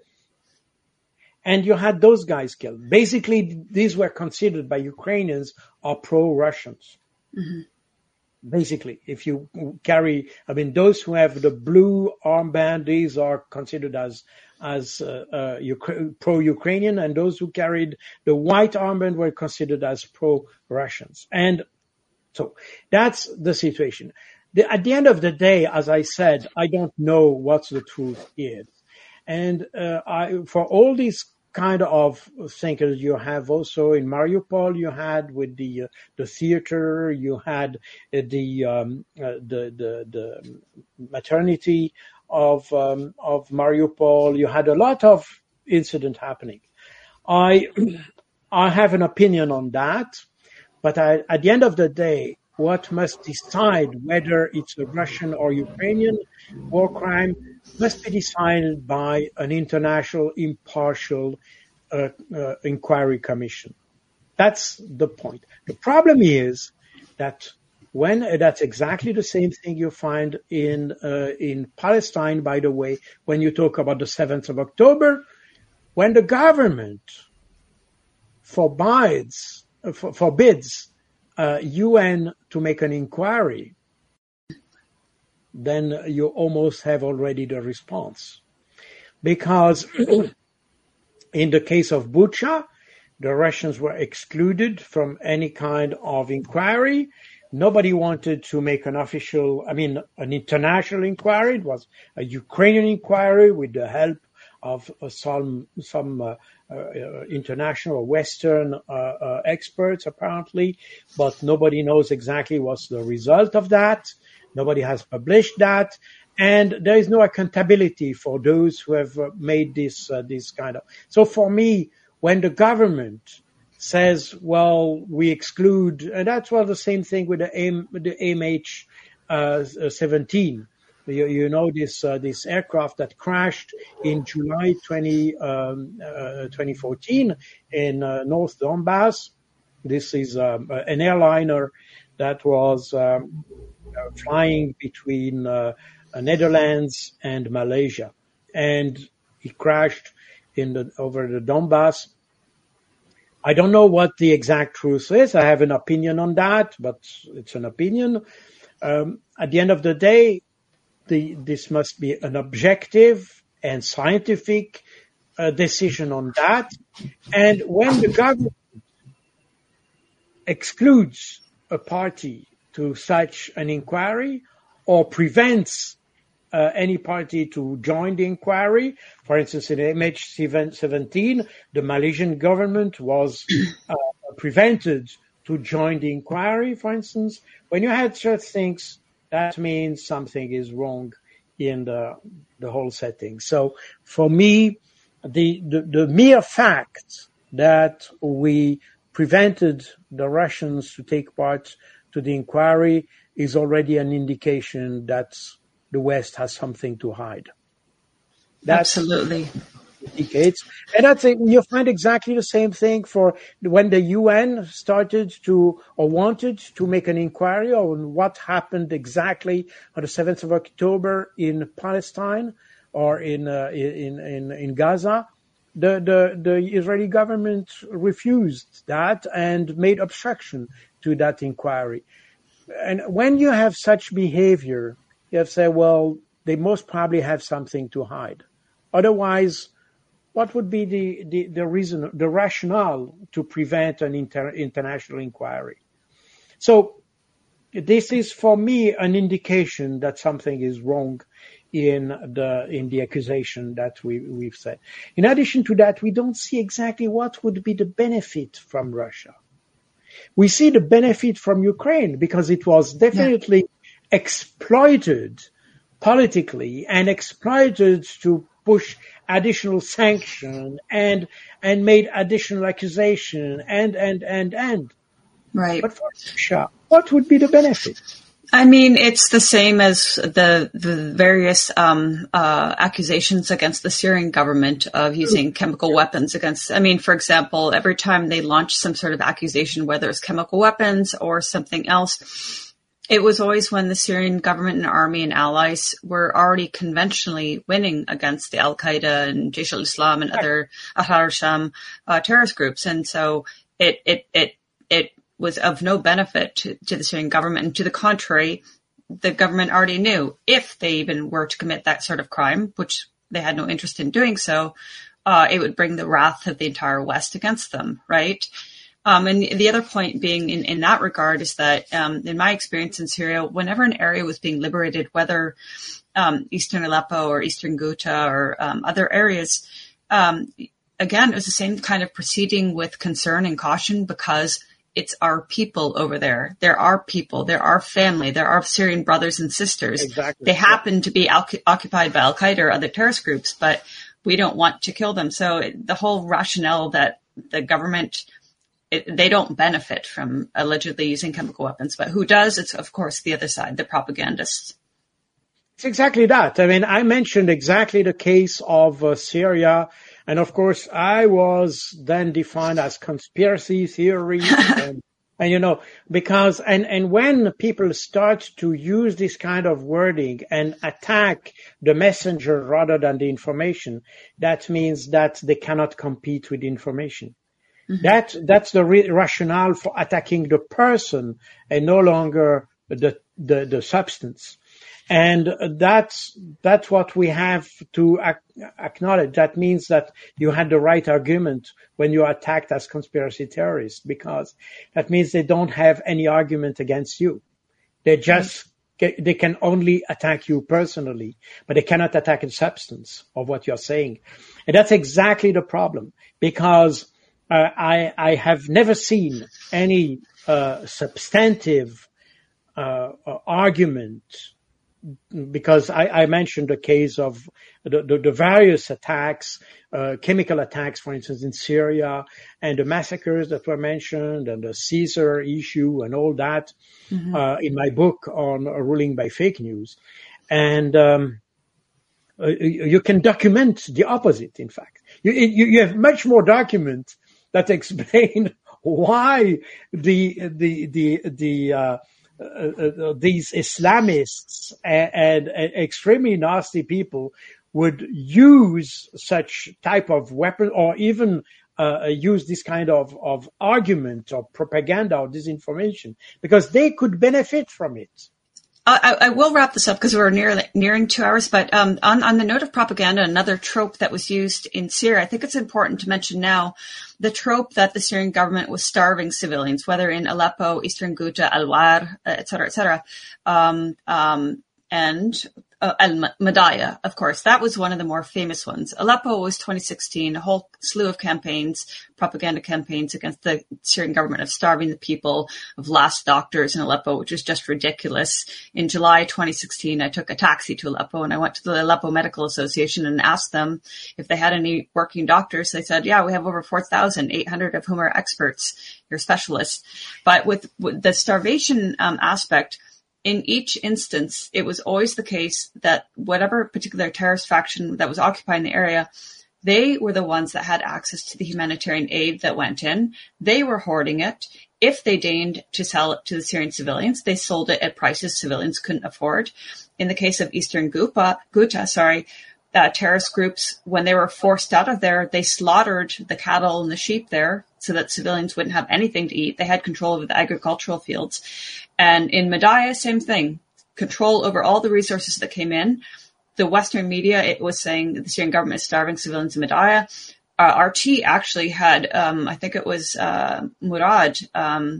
And you had those guys killed. Basically, these were considered by Ukrainians are pro-Russians. Mm-hmm. Basically, if you carry, I mean, those who have the blue armband, these are considered as as uh, uh, Ukra- pro-Ukrainian, and those who carried the white armband were considered as pro-Russians. And so that's the situation. The, at the end of the day, as I said, I don't know what the truth is. And uh, I, for all these kind of thinkers you have also in Mariupol, you had with the uh, the theater, you had uh, the, um, uh, the the the maternity of um, of Mariupol. You had a lot of incident happening. I I have an opinion on that, but I, at the end of the day, what must decide whether it's a Russian or Ukrainian war crime must be decided by an international impartial uh, uh, inquiry commission. That's the point. The problem is that when uh, that's exactly the same thing you find in uh, in Palestine, by the way, when you talk about the seventh of October, when the government forbids, uh, for, forbids uh, U N to make an inquiry, then you almost have already the response. Because in the case of Bucha, the Russians were excluded from any kind of inquiry. Nobody wanted to make an official, I mean, an international inquiry. It was a Ukrainian inquiry with the help of uh, some some uh, uh, international or Western uh, uh, experts, apparently, but nobody knows exactly what's the result of that. Nobody has published that, and there is no accountability for those who have made this uh, this kind of. So for me, when the government says, "Well, we exclude," and that's well the same thing with the M the M H seventeen. You, you know this uh, this aircraft that crashed in July twenty fourteen in uh, North Donbass. This is um, an airliner that was. Um, Uh, flying between uh, uh, Netherlands and Malaysia, and he crashed in the over the Donbass. I don't know what the exact truth is. I have an opinion on that, but it's an opinion. Um, at the end of the day, the this must be an objective and scientific uh, decision on that. And when the government excludes a party to such an inquiry or prevents uh, any party to join the inquiry. For instance, in M H seventeen, the Malaysian government was uh, prevented to join the inquiry, for instance. When you had such things, that means something is wrong in the, the whole setting. So for me, the, the, the mere fact that we prevented the Russians to take part to the inquiry is already an indication that the West has something to hide. That's Absolutely. Indicates. And I think you find exactly the same thing for when the U N started to or wanted to make an inquiry on what happened exactly on the seventh of October in Palestine or in uh, in, in in Gaza. the, the, the Israeli government refused that and made obstruction to that inquiry. And when you have such behavior, you have to say, well, they most probably have something to hide. Otherwise, what would be the, the, the reason, the rationale to prevent an inter, international inquiry? So this is, for me, an indication that something is wrong in the in the accusation that we, we've said. In addition to that, we don't see exactly what would be the benefit from Russia. We see the benefit from Ukraine because it was definitely yeah. exploited politically and exploited to push additional sanction and and made additional accusation and and and and. Right. But for Russia, what would be the benefit? I mean, it's the same as the the various um, uh, accusations against the Syrian government of using chemical weapons against. I mean, for example, every time they launched some sort of accusation, whether it's chemical weapons or something else, it was always when the Syrian government and army and allies were already conventionally winning against the Al Qaeda and Jaish al-Islam and other Ahrar al-Sham uh, terrorist groups, and so it it it it. was of no benefit to, to the Syrian government. And to the contrary, the government already knew if they even were to commit that sort of crime, which they had no interest in doing so, uh, it would bring the wrath of the entire West against them, right? Um, and the other point being in, in that regard is that um, in my experience in Syria, whenever an area was being liberated, whether um, Eastern Aleppo or Eastern Ghouta or um, other areas, um, again, it was the same kind of proceeding with concern and caution because it's our people over there. There are people. There are family. There are Syrian brothers and sisters. Exactly. They happen to be al- occupied by Al Qaeda or other terrorist groups, but we don't want to kill them. So it, the whole rationale that the government, it, they don't benefit from allegedly using chemical weapons, but who does? It's of course the other side, the propagandists. It's exactly that. I mean, I mentioned exactly the case of uh, Syria. And of course, I was then defined as conspiracy theory. and, and, you know, because, and, and when people start to use this kind of wording and attack the messenger rather than the information, that means that they cannot compete with information. Mm-hmm. That, that's the re- rationale for attacking the person and no longer the, the, the substance. And that's, that's what we have to ac- acknowledge. That means that you had the right argument when you are attacked as conspiracy terrorists, because that means they don't have any argument against you. They just, mm-hmm. they can only attack you personally, but they cannot attack the substance of what you're saying. And that's exactly the problem, because uh, I, I have never seen any uh, substantive uh, uh, argument. Because I, I mentioned the case of the, the, the various attacks, uh, chemical attacks, for instance, in Syria, and the massacres that were mentioned, and the Caesar issue, and all that, mm-hmm. uh, in my book on uh, ruling by fake news. And um, uh, you can document the opposite, in fact. You, you, you have much more documents that explain why the, the, the, the, uh, Uh, uh, these Islamists and, and, and extremely nasty people would use such type of weapon, or even uh, use this kind of, of argument or propaganda or disinformation, because they could benefit from it. I, I will wrap this up because we're near, nearing two hours, but um, on, on the note of propaganda, another trope that was used in Syria, I think it's important to mention now, the trope that the Syrian government was starving civilians, whether in Aleppo, Eastern Ghouta, Al-War, et cetera, et cetera, um, um, and uh, Al-Madaya, of course. That was one of the more famous ones. Aleppo was twenty sixteen, a whole slew of campaigns, propaganda campaigns against the Syrian government of starving the people, of last doctors in Aleppo, which was just ridiculous. In July twenty sixteen, I took a taxi to Aleppo and I went to the Aleppo Medical Association and asked them if they had any working doctors. They said, yeah, we have over four thousand, eight hundred of whom are experts, you're specialists. But with, with the starvation um, aspect, in each instance, it was always the case that whatever particular terrorist faction that was occupying the area, they were the ones that had access to the humanitarian aid that went in. They were hoarding it. If they deigned to sell it to the Syrian civilians, they sold it at prices civilians couldn't afford. In the case of Eastern Ghouta, Ghouta, sorry, uh, terrorist groups, when they were forced out of there, they slaughtered the cattle and the sheep there so that civilians wouldn't have anything to eat. They had control over the agricultural fields. And in Madaya, same thing, control over all the resources that came in. The Western media, it was saying that the Syrian government is starving civilians in Madaya. Uh, R T actually had, um, I think it was uh, Murad, um,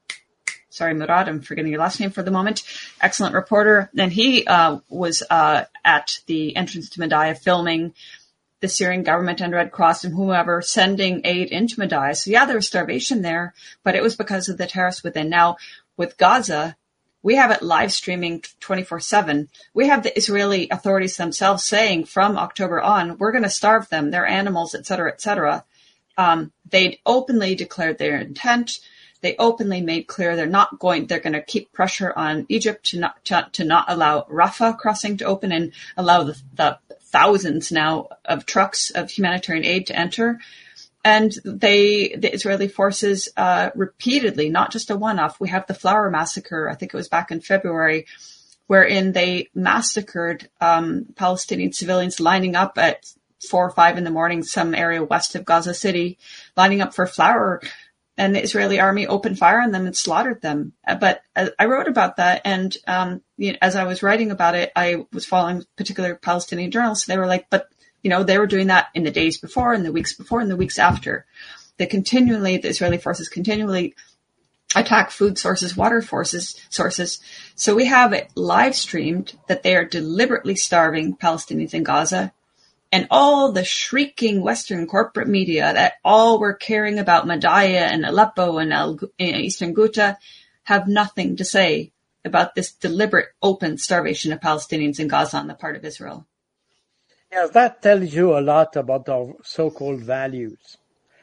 sorry, Murad, I'm forgetting your last name for the moment, excellent reporter. And he uh, was uh, at the entrance to Madaya filming the Syrian government and Red Cross and whoever sending aid into Madaya. So yeah, there was starvation there, but it was because of the terrorists within. Now, with Gaza, we have it live streaming twenty-four seven. We have the Israeli authorities themselves saying from October on, we're going to starve them, their animals, et cetera, et cetera. Um, they openly declared their intent. They openly made clear they're not going, they're going to keep pressure on Egypt to not, to, to not allow Rafah crossing to open and allow the, the thousands now of trucks of humanitarian aid to enter. And they, the Israeli forces, uh, repeatedly, not just a one-off. We have the Flower Massacre, I think it was back in February, wherein they massacred, um, Palestinian civilians lining up at four or five in the morning, some area west of Gaza City, lining up for flour. And the Israeli army opened fire on them and slaughtered them. But I wrote about that. And, um, you know, as I was writing about it, I was following particular Palestinian journalists. They were like, but, you know, they were doing that in the days before, in the weeks before, and the weeks after. They continually, the Israeli forces continually attack food sources, water forces, sources. So we have it live streamed that they are deliberately starving Palestinians in Gaza. And all the shrieking Western corporate media that all were caring about Madaya and Aleppo and Al- Eastern Ghouta have nothing to say about this deliberate open starvation of Palestinians in Gaza on the part of Israel. Yeah, that tells you a lot about our so-called values.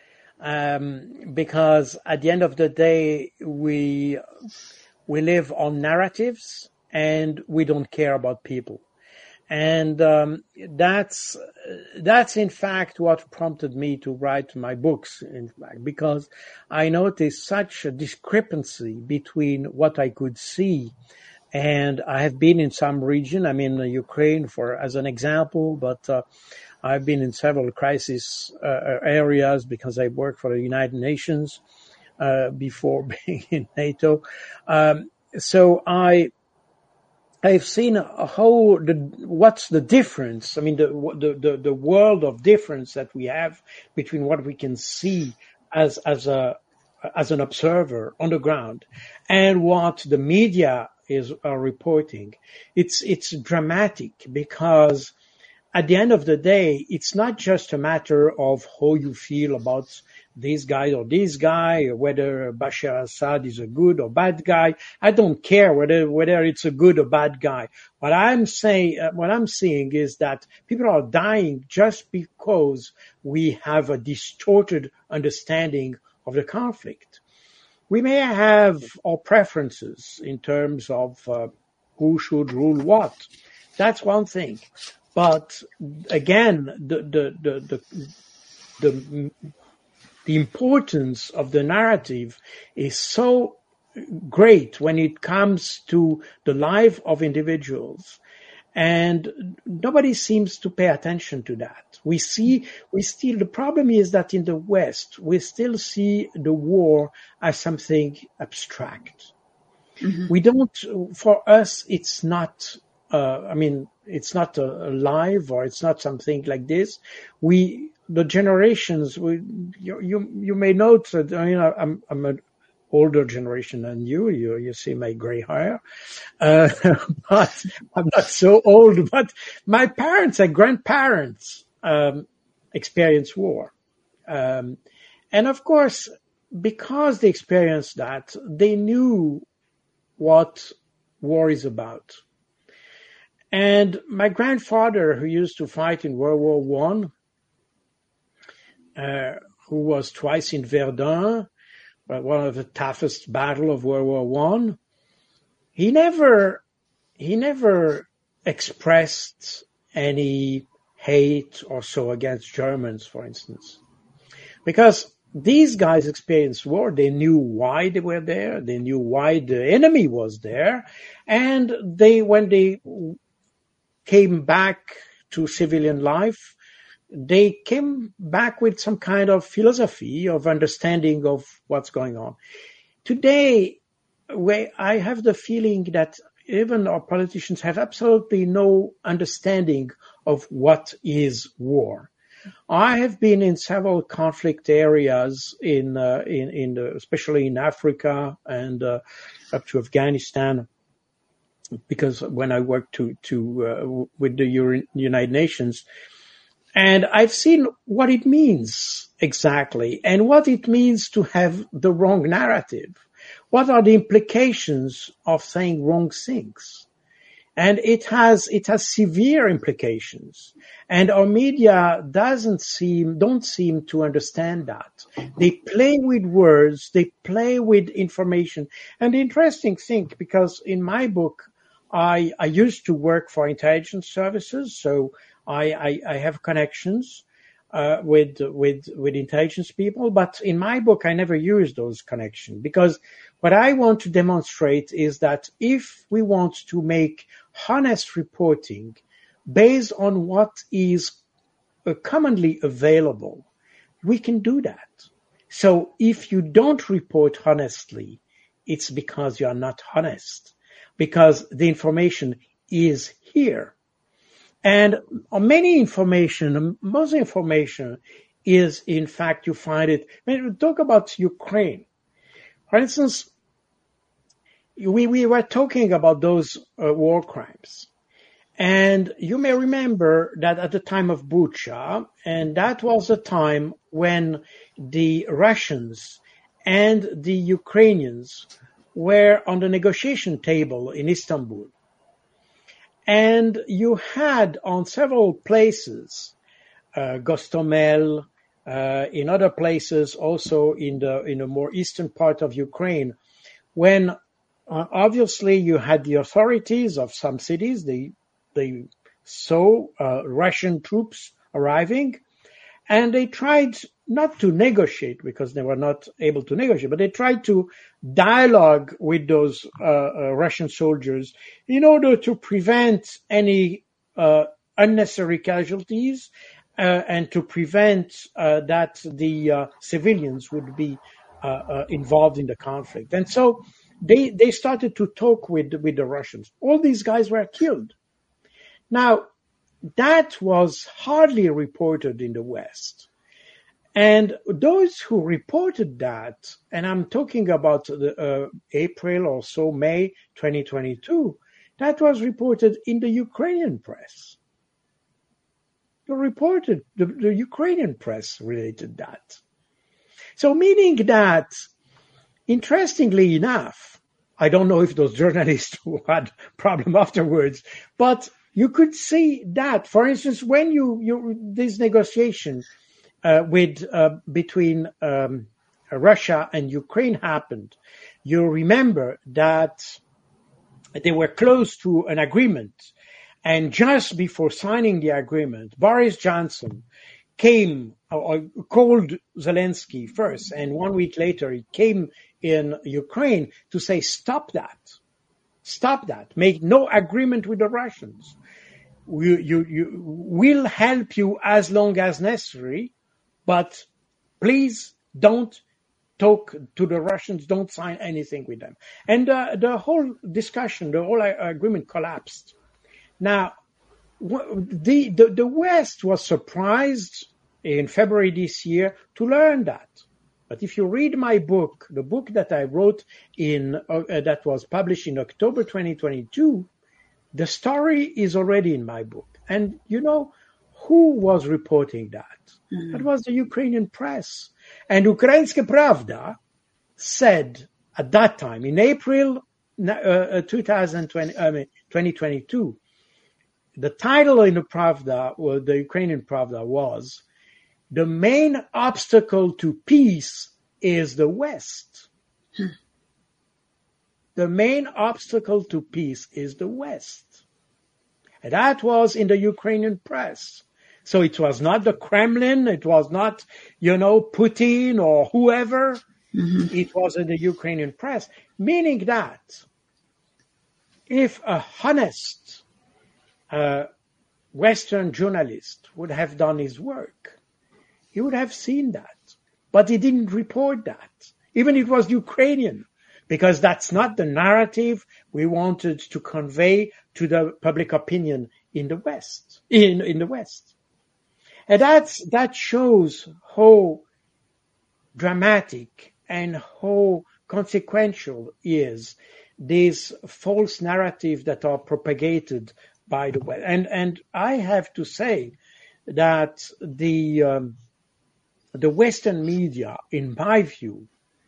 Um, because at the end of the day, we we live on narratives and we don't care about people. And um, that's that's in fact what prompted me to write my books, in fact, because I noticed such a discrepancy between what I could see. And I have been in some region. I'm in Ukraine for as an example, but uh, I've been in several crisis uh, areas because I worked for the United Nations uh, before being in NATO. Um, so I. I've seen a whole, the, what's the difference? I mean, the, the, the, the world of difference that we have between what we can see as, as a, as an observer on the ground and what the media is are reporting. It's, it's dramatic because at the end of the day, it's not just a matter of how you feel about this guy or this guy, or whether Bashar Assad is a good or bad guy. I don't care whether whether it's a good or bad guy. What I'm saying, uh, what I'm seeing is that people are dying just because we have a distorted understanding of the conflict. We may have our preferences in terms of uh, who should rule what. That's one thing. But again, the the the the, the The importance of the narrative is so great when it comes to the life of individuals. And nobody seems to pay attention to that. We see, we still, the problem is that in the West, we still see the war as something abstract. Mm-hmm. We don't, for us, it's not, uh, I mean, it's not a, a live or it's not something like this. We, The generations, we, you, you you may note that I mean I'm I'm an older generation than you. You you see my gray hair, uh, but I'm not so old. But my parents and grandparents um, experienced war, um, and of course, because they experienced that, they knew what war is about. And my grandfather, who used to fight in World War One. Uh, who was twice in Verdun, one of the toughest battles of World War One. He never, he never expressed any hate or so against Germans, for instance, because these guys experienced war. They knew why they were there. They knew why the enemy was there, and they, when they came back to civilian life, they came back with some kind of philosophy of understanding of what's going on. Today, where I have the feeling that even our politicians have absolutely no understanding of what is war. I have been in several conflict areas, in uh, in, in the, especially in Africa and uh, up to Afghanistan, because when I worked to to uh, with the Euro- United Nations, and I've seen what it means exactly, and what it means to have the wrong narrative. What are the implications of saying wrong things? And it has, it has severe implications. And our media doesn't seem, don't seem to understand that. They play with words, they play with information. And the interesting thing, because in my book, I, I used to work for intelligence services, so I, I, I have connections uh, with, with, with intelligence people, but in my book, I never use those connections, because what I want to demonstrate is that if we want to make honest reporting based on what is uh, commonly available, we can do that. So if you don't report honestly, it's because you are not honest, because the information is here. And many information, most information is, in fact, you find it. I mean, talk about Ukraine. For instance, we, we were talking about those uh, war crimes. And you may remember that at the time of Bucha, and that was the time when the Russians and the Ukrainians were on the negotiation table in Istanbul. And you had on several places, uh, Gostomel, uh, in other places also in the in the more eastern part of Ukraine, when uh, obviously you had the authorities of some cities, they they saw uh, Russian troops arriving, and they tried not to negotiate because they were not able to negotiate, but they tried to dialogue with those uh, uh, Russian soldiers in order to prevent any uh, unnecessary casualties uh, and to prevent uh, that the uh, civilians would be uh, uh, involved in the conflict. And so they they started to talk with with the Russians. All these guys were killed. Now, that was hardly reported in the West. And those who reported that, and I'm talking about the, uh, April or so, May twenty twenty-two, that was reported in the Ukrainian press. The reported, the, the Ukrainian press related that. So meaning that, interestingly enough, I don't know if those journalists who had problem afterwards, but you could see that, for instance, when you, you this negotiation uh, with uh, between um, Russia and Ukraine happened, you remember that they were close to an agreement, and just before signing the agreement, Boris Johnson came or called Zelensky first, and one week later he came in Ukraine to say, "Stop that, stop that, make no agreement with the Russians. We, you, you will help you as long as necessary, but please don't talk to the Russians, don't sign anything with them." And uh, the whole discussion, the whole agreement collapsed. Now, the, the, the West was surprised in February this year to learn that. But if you read my book, the book that I wrote in uh, that was published in October twenty twenty-two, the story is already in my book. And you know who was reporting that? Mm-hmm. That was the Ukrainian press. And Ukrainska Pravda said at that time, in April uh, twenty twenty-two, the title in the Pravda, well, the Ukrainian Pravda, was, "The main obstacle to peace is the West." Hmm. The main obstacle to peace is the West. And that was in the Ukrainian press. So it was not the Kremlin, it was not, you know, Putin or whoever. Mm-hmm. It was in the Ukrainian press. Meaning that if a honest uh, Western journalist would have done his work, he would have seen that. But he didn't report that. Even it was Ukrainian, because that's not the narrative we wanted to convey to the public opinion in the West, in, in the West. And that's, that shows how dramatic and how consequential is these false narratives that are propagated by the West. And, and I have to say that the, um, the Western media, in my view,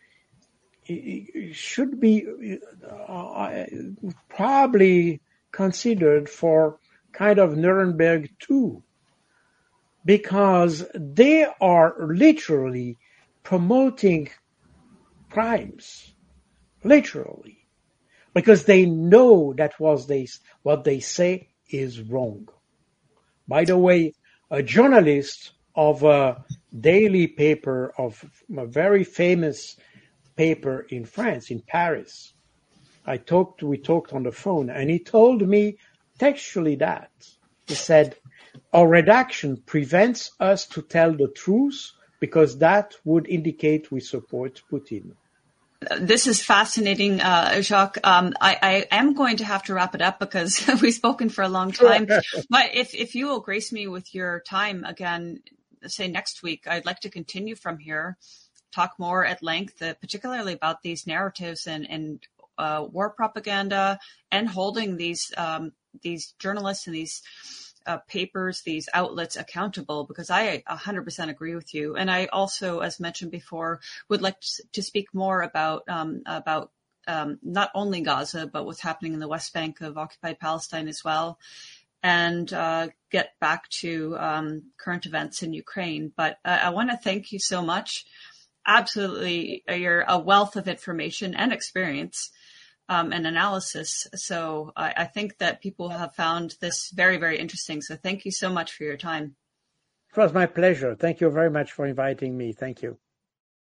should be uh, probably considered for kind of Nuremberg two, because they are literally promoting crimes, literally, because they know that was they, what they say is wrong. By the way, a journalist of a daily paper, of a very famous paper in France, in Paris, I talked, we talked on the phone, and he told me textually that. He said, our redaction prevents us to tell the truth because that would indicate we support Putin. This is fascinating, uh, Jacques. Um, I, I am going to have to wrap it up because we've spoken for a long time. But if, if you will grace me with your time again, say next week, I'd like to continue from here, talk more at length, uh, particularly about these narratives and, and uh, war propaganda, and holding these um, these journalists and these uh, papers, these outlets accountable, because I one hundred percent agree with you. And I also, as mentioned before, would like to, to speak more about um, about um, not only Gaza, but what's happening in the West Bank of occupied Palestine as well, and uh, get back to um, current events in Ukraine. But uh, I want to thank you so much. Absolutely, you're a wealth of information and experience um, and analysis. So I, I think that people have found this very, very interesting. So thank you so much for your time. It was my pleasure. Thank you very much for inviting me. Thank you.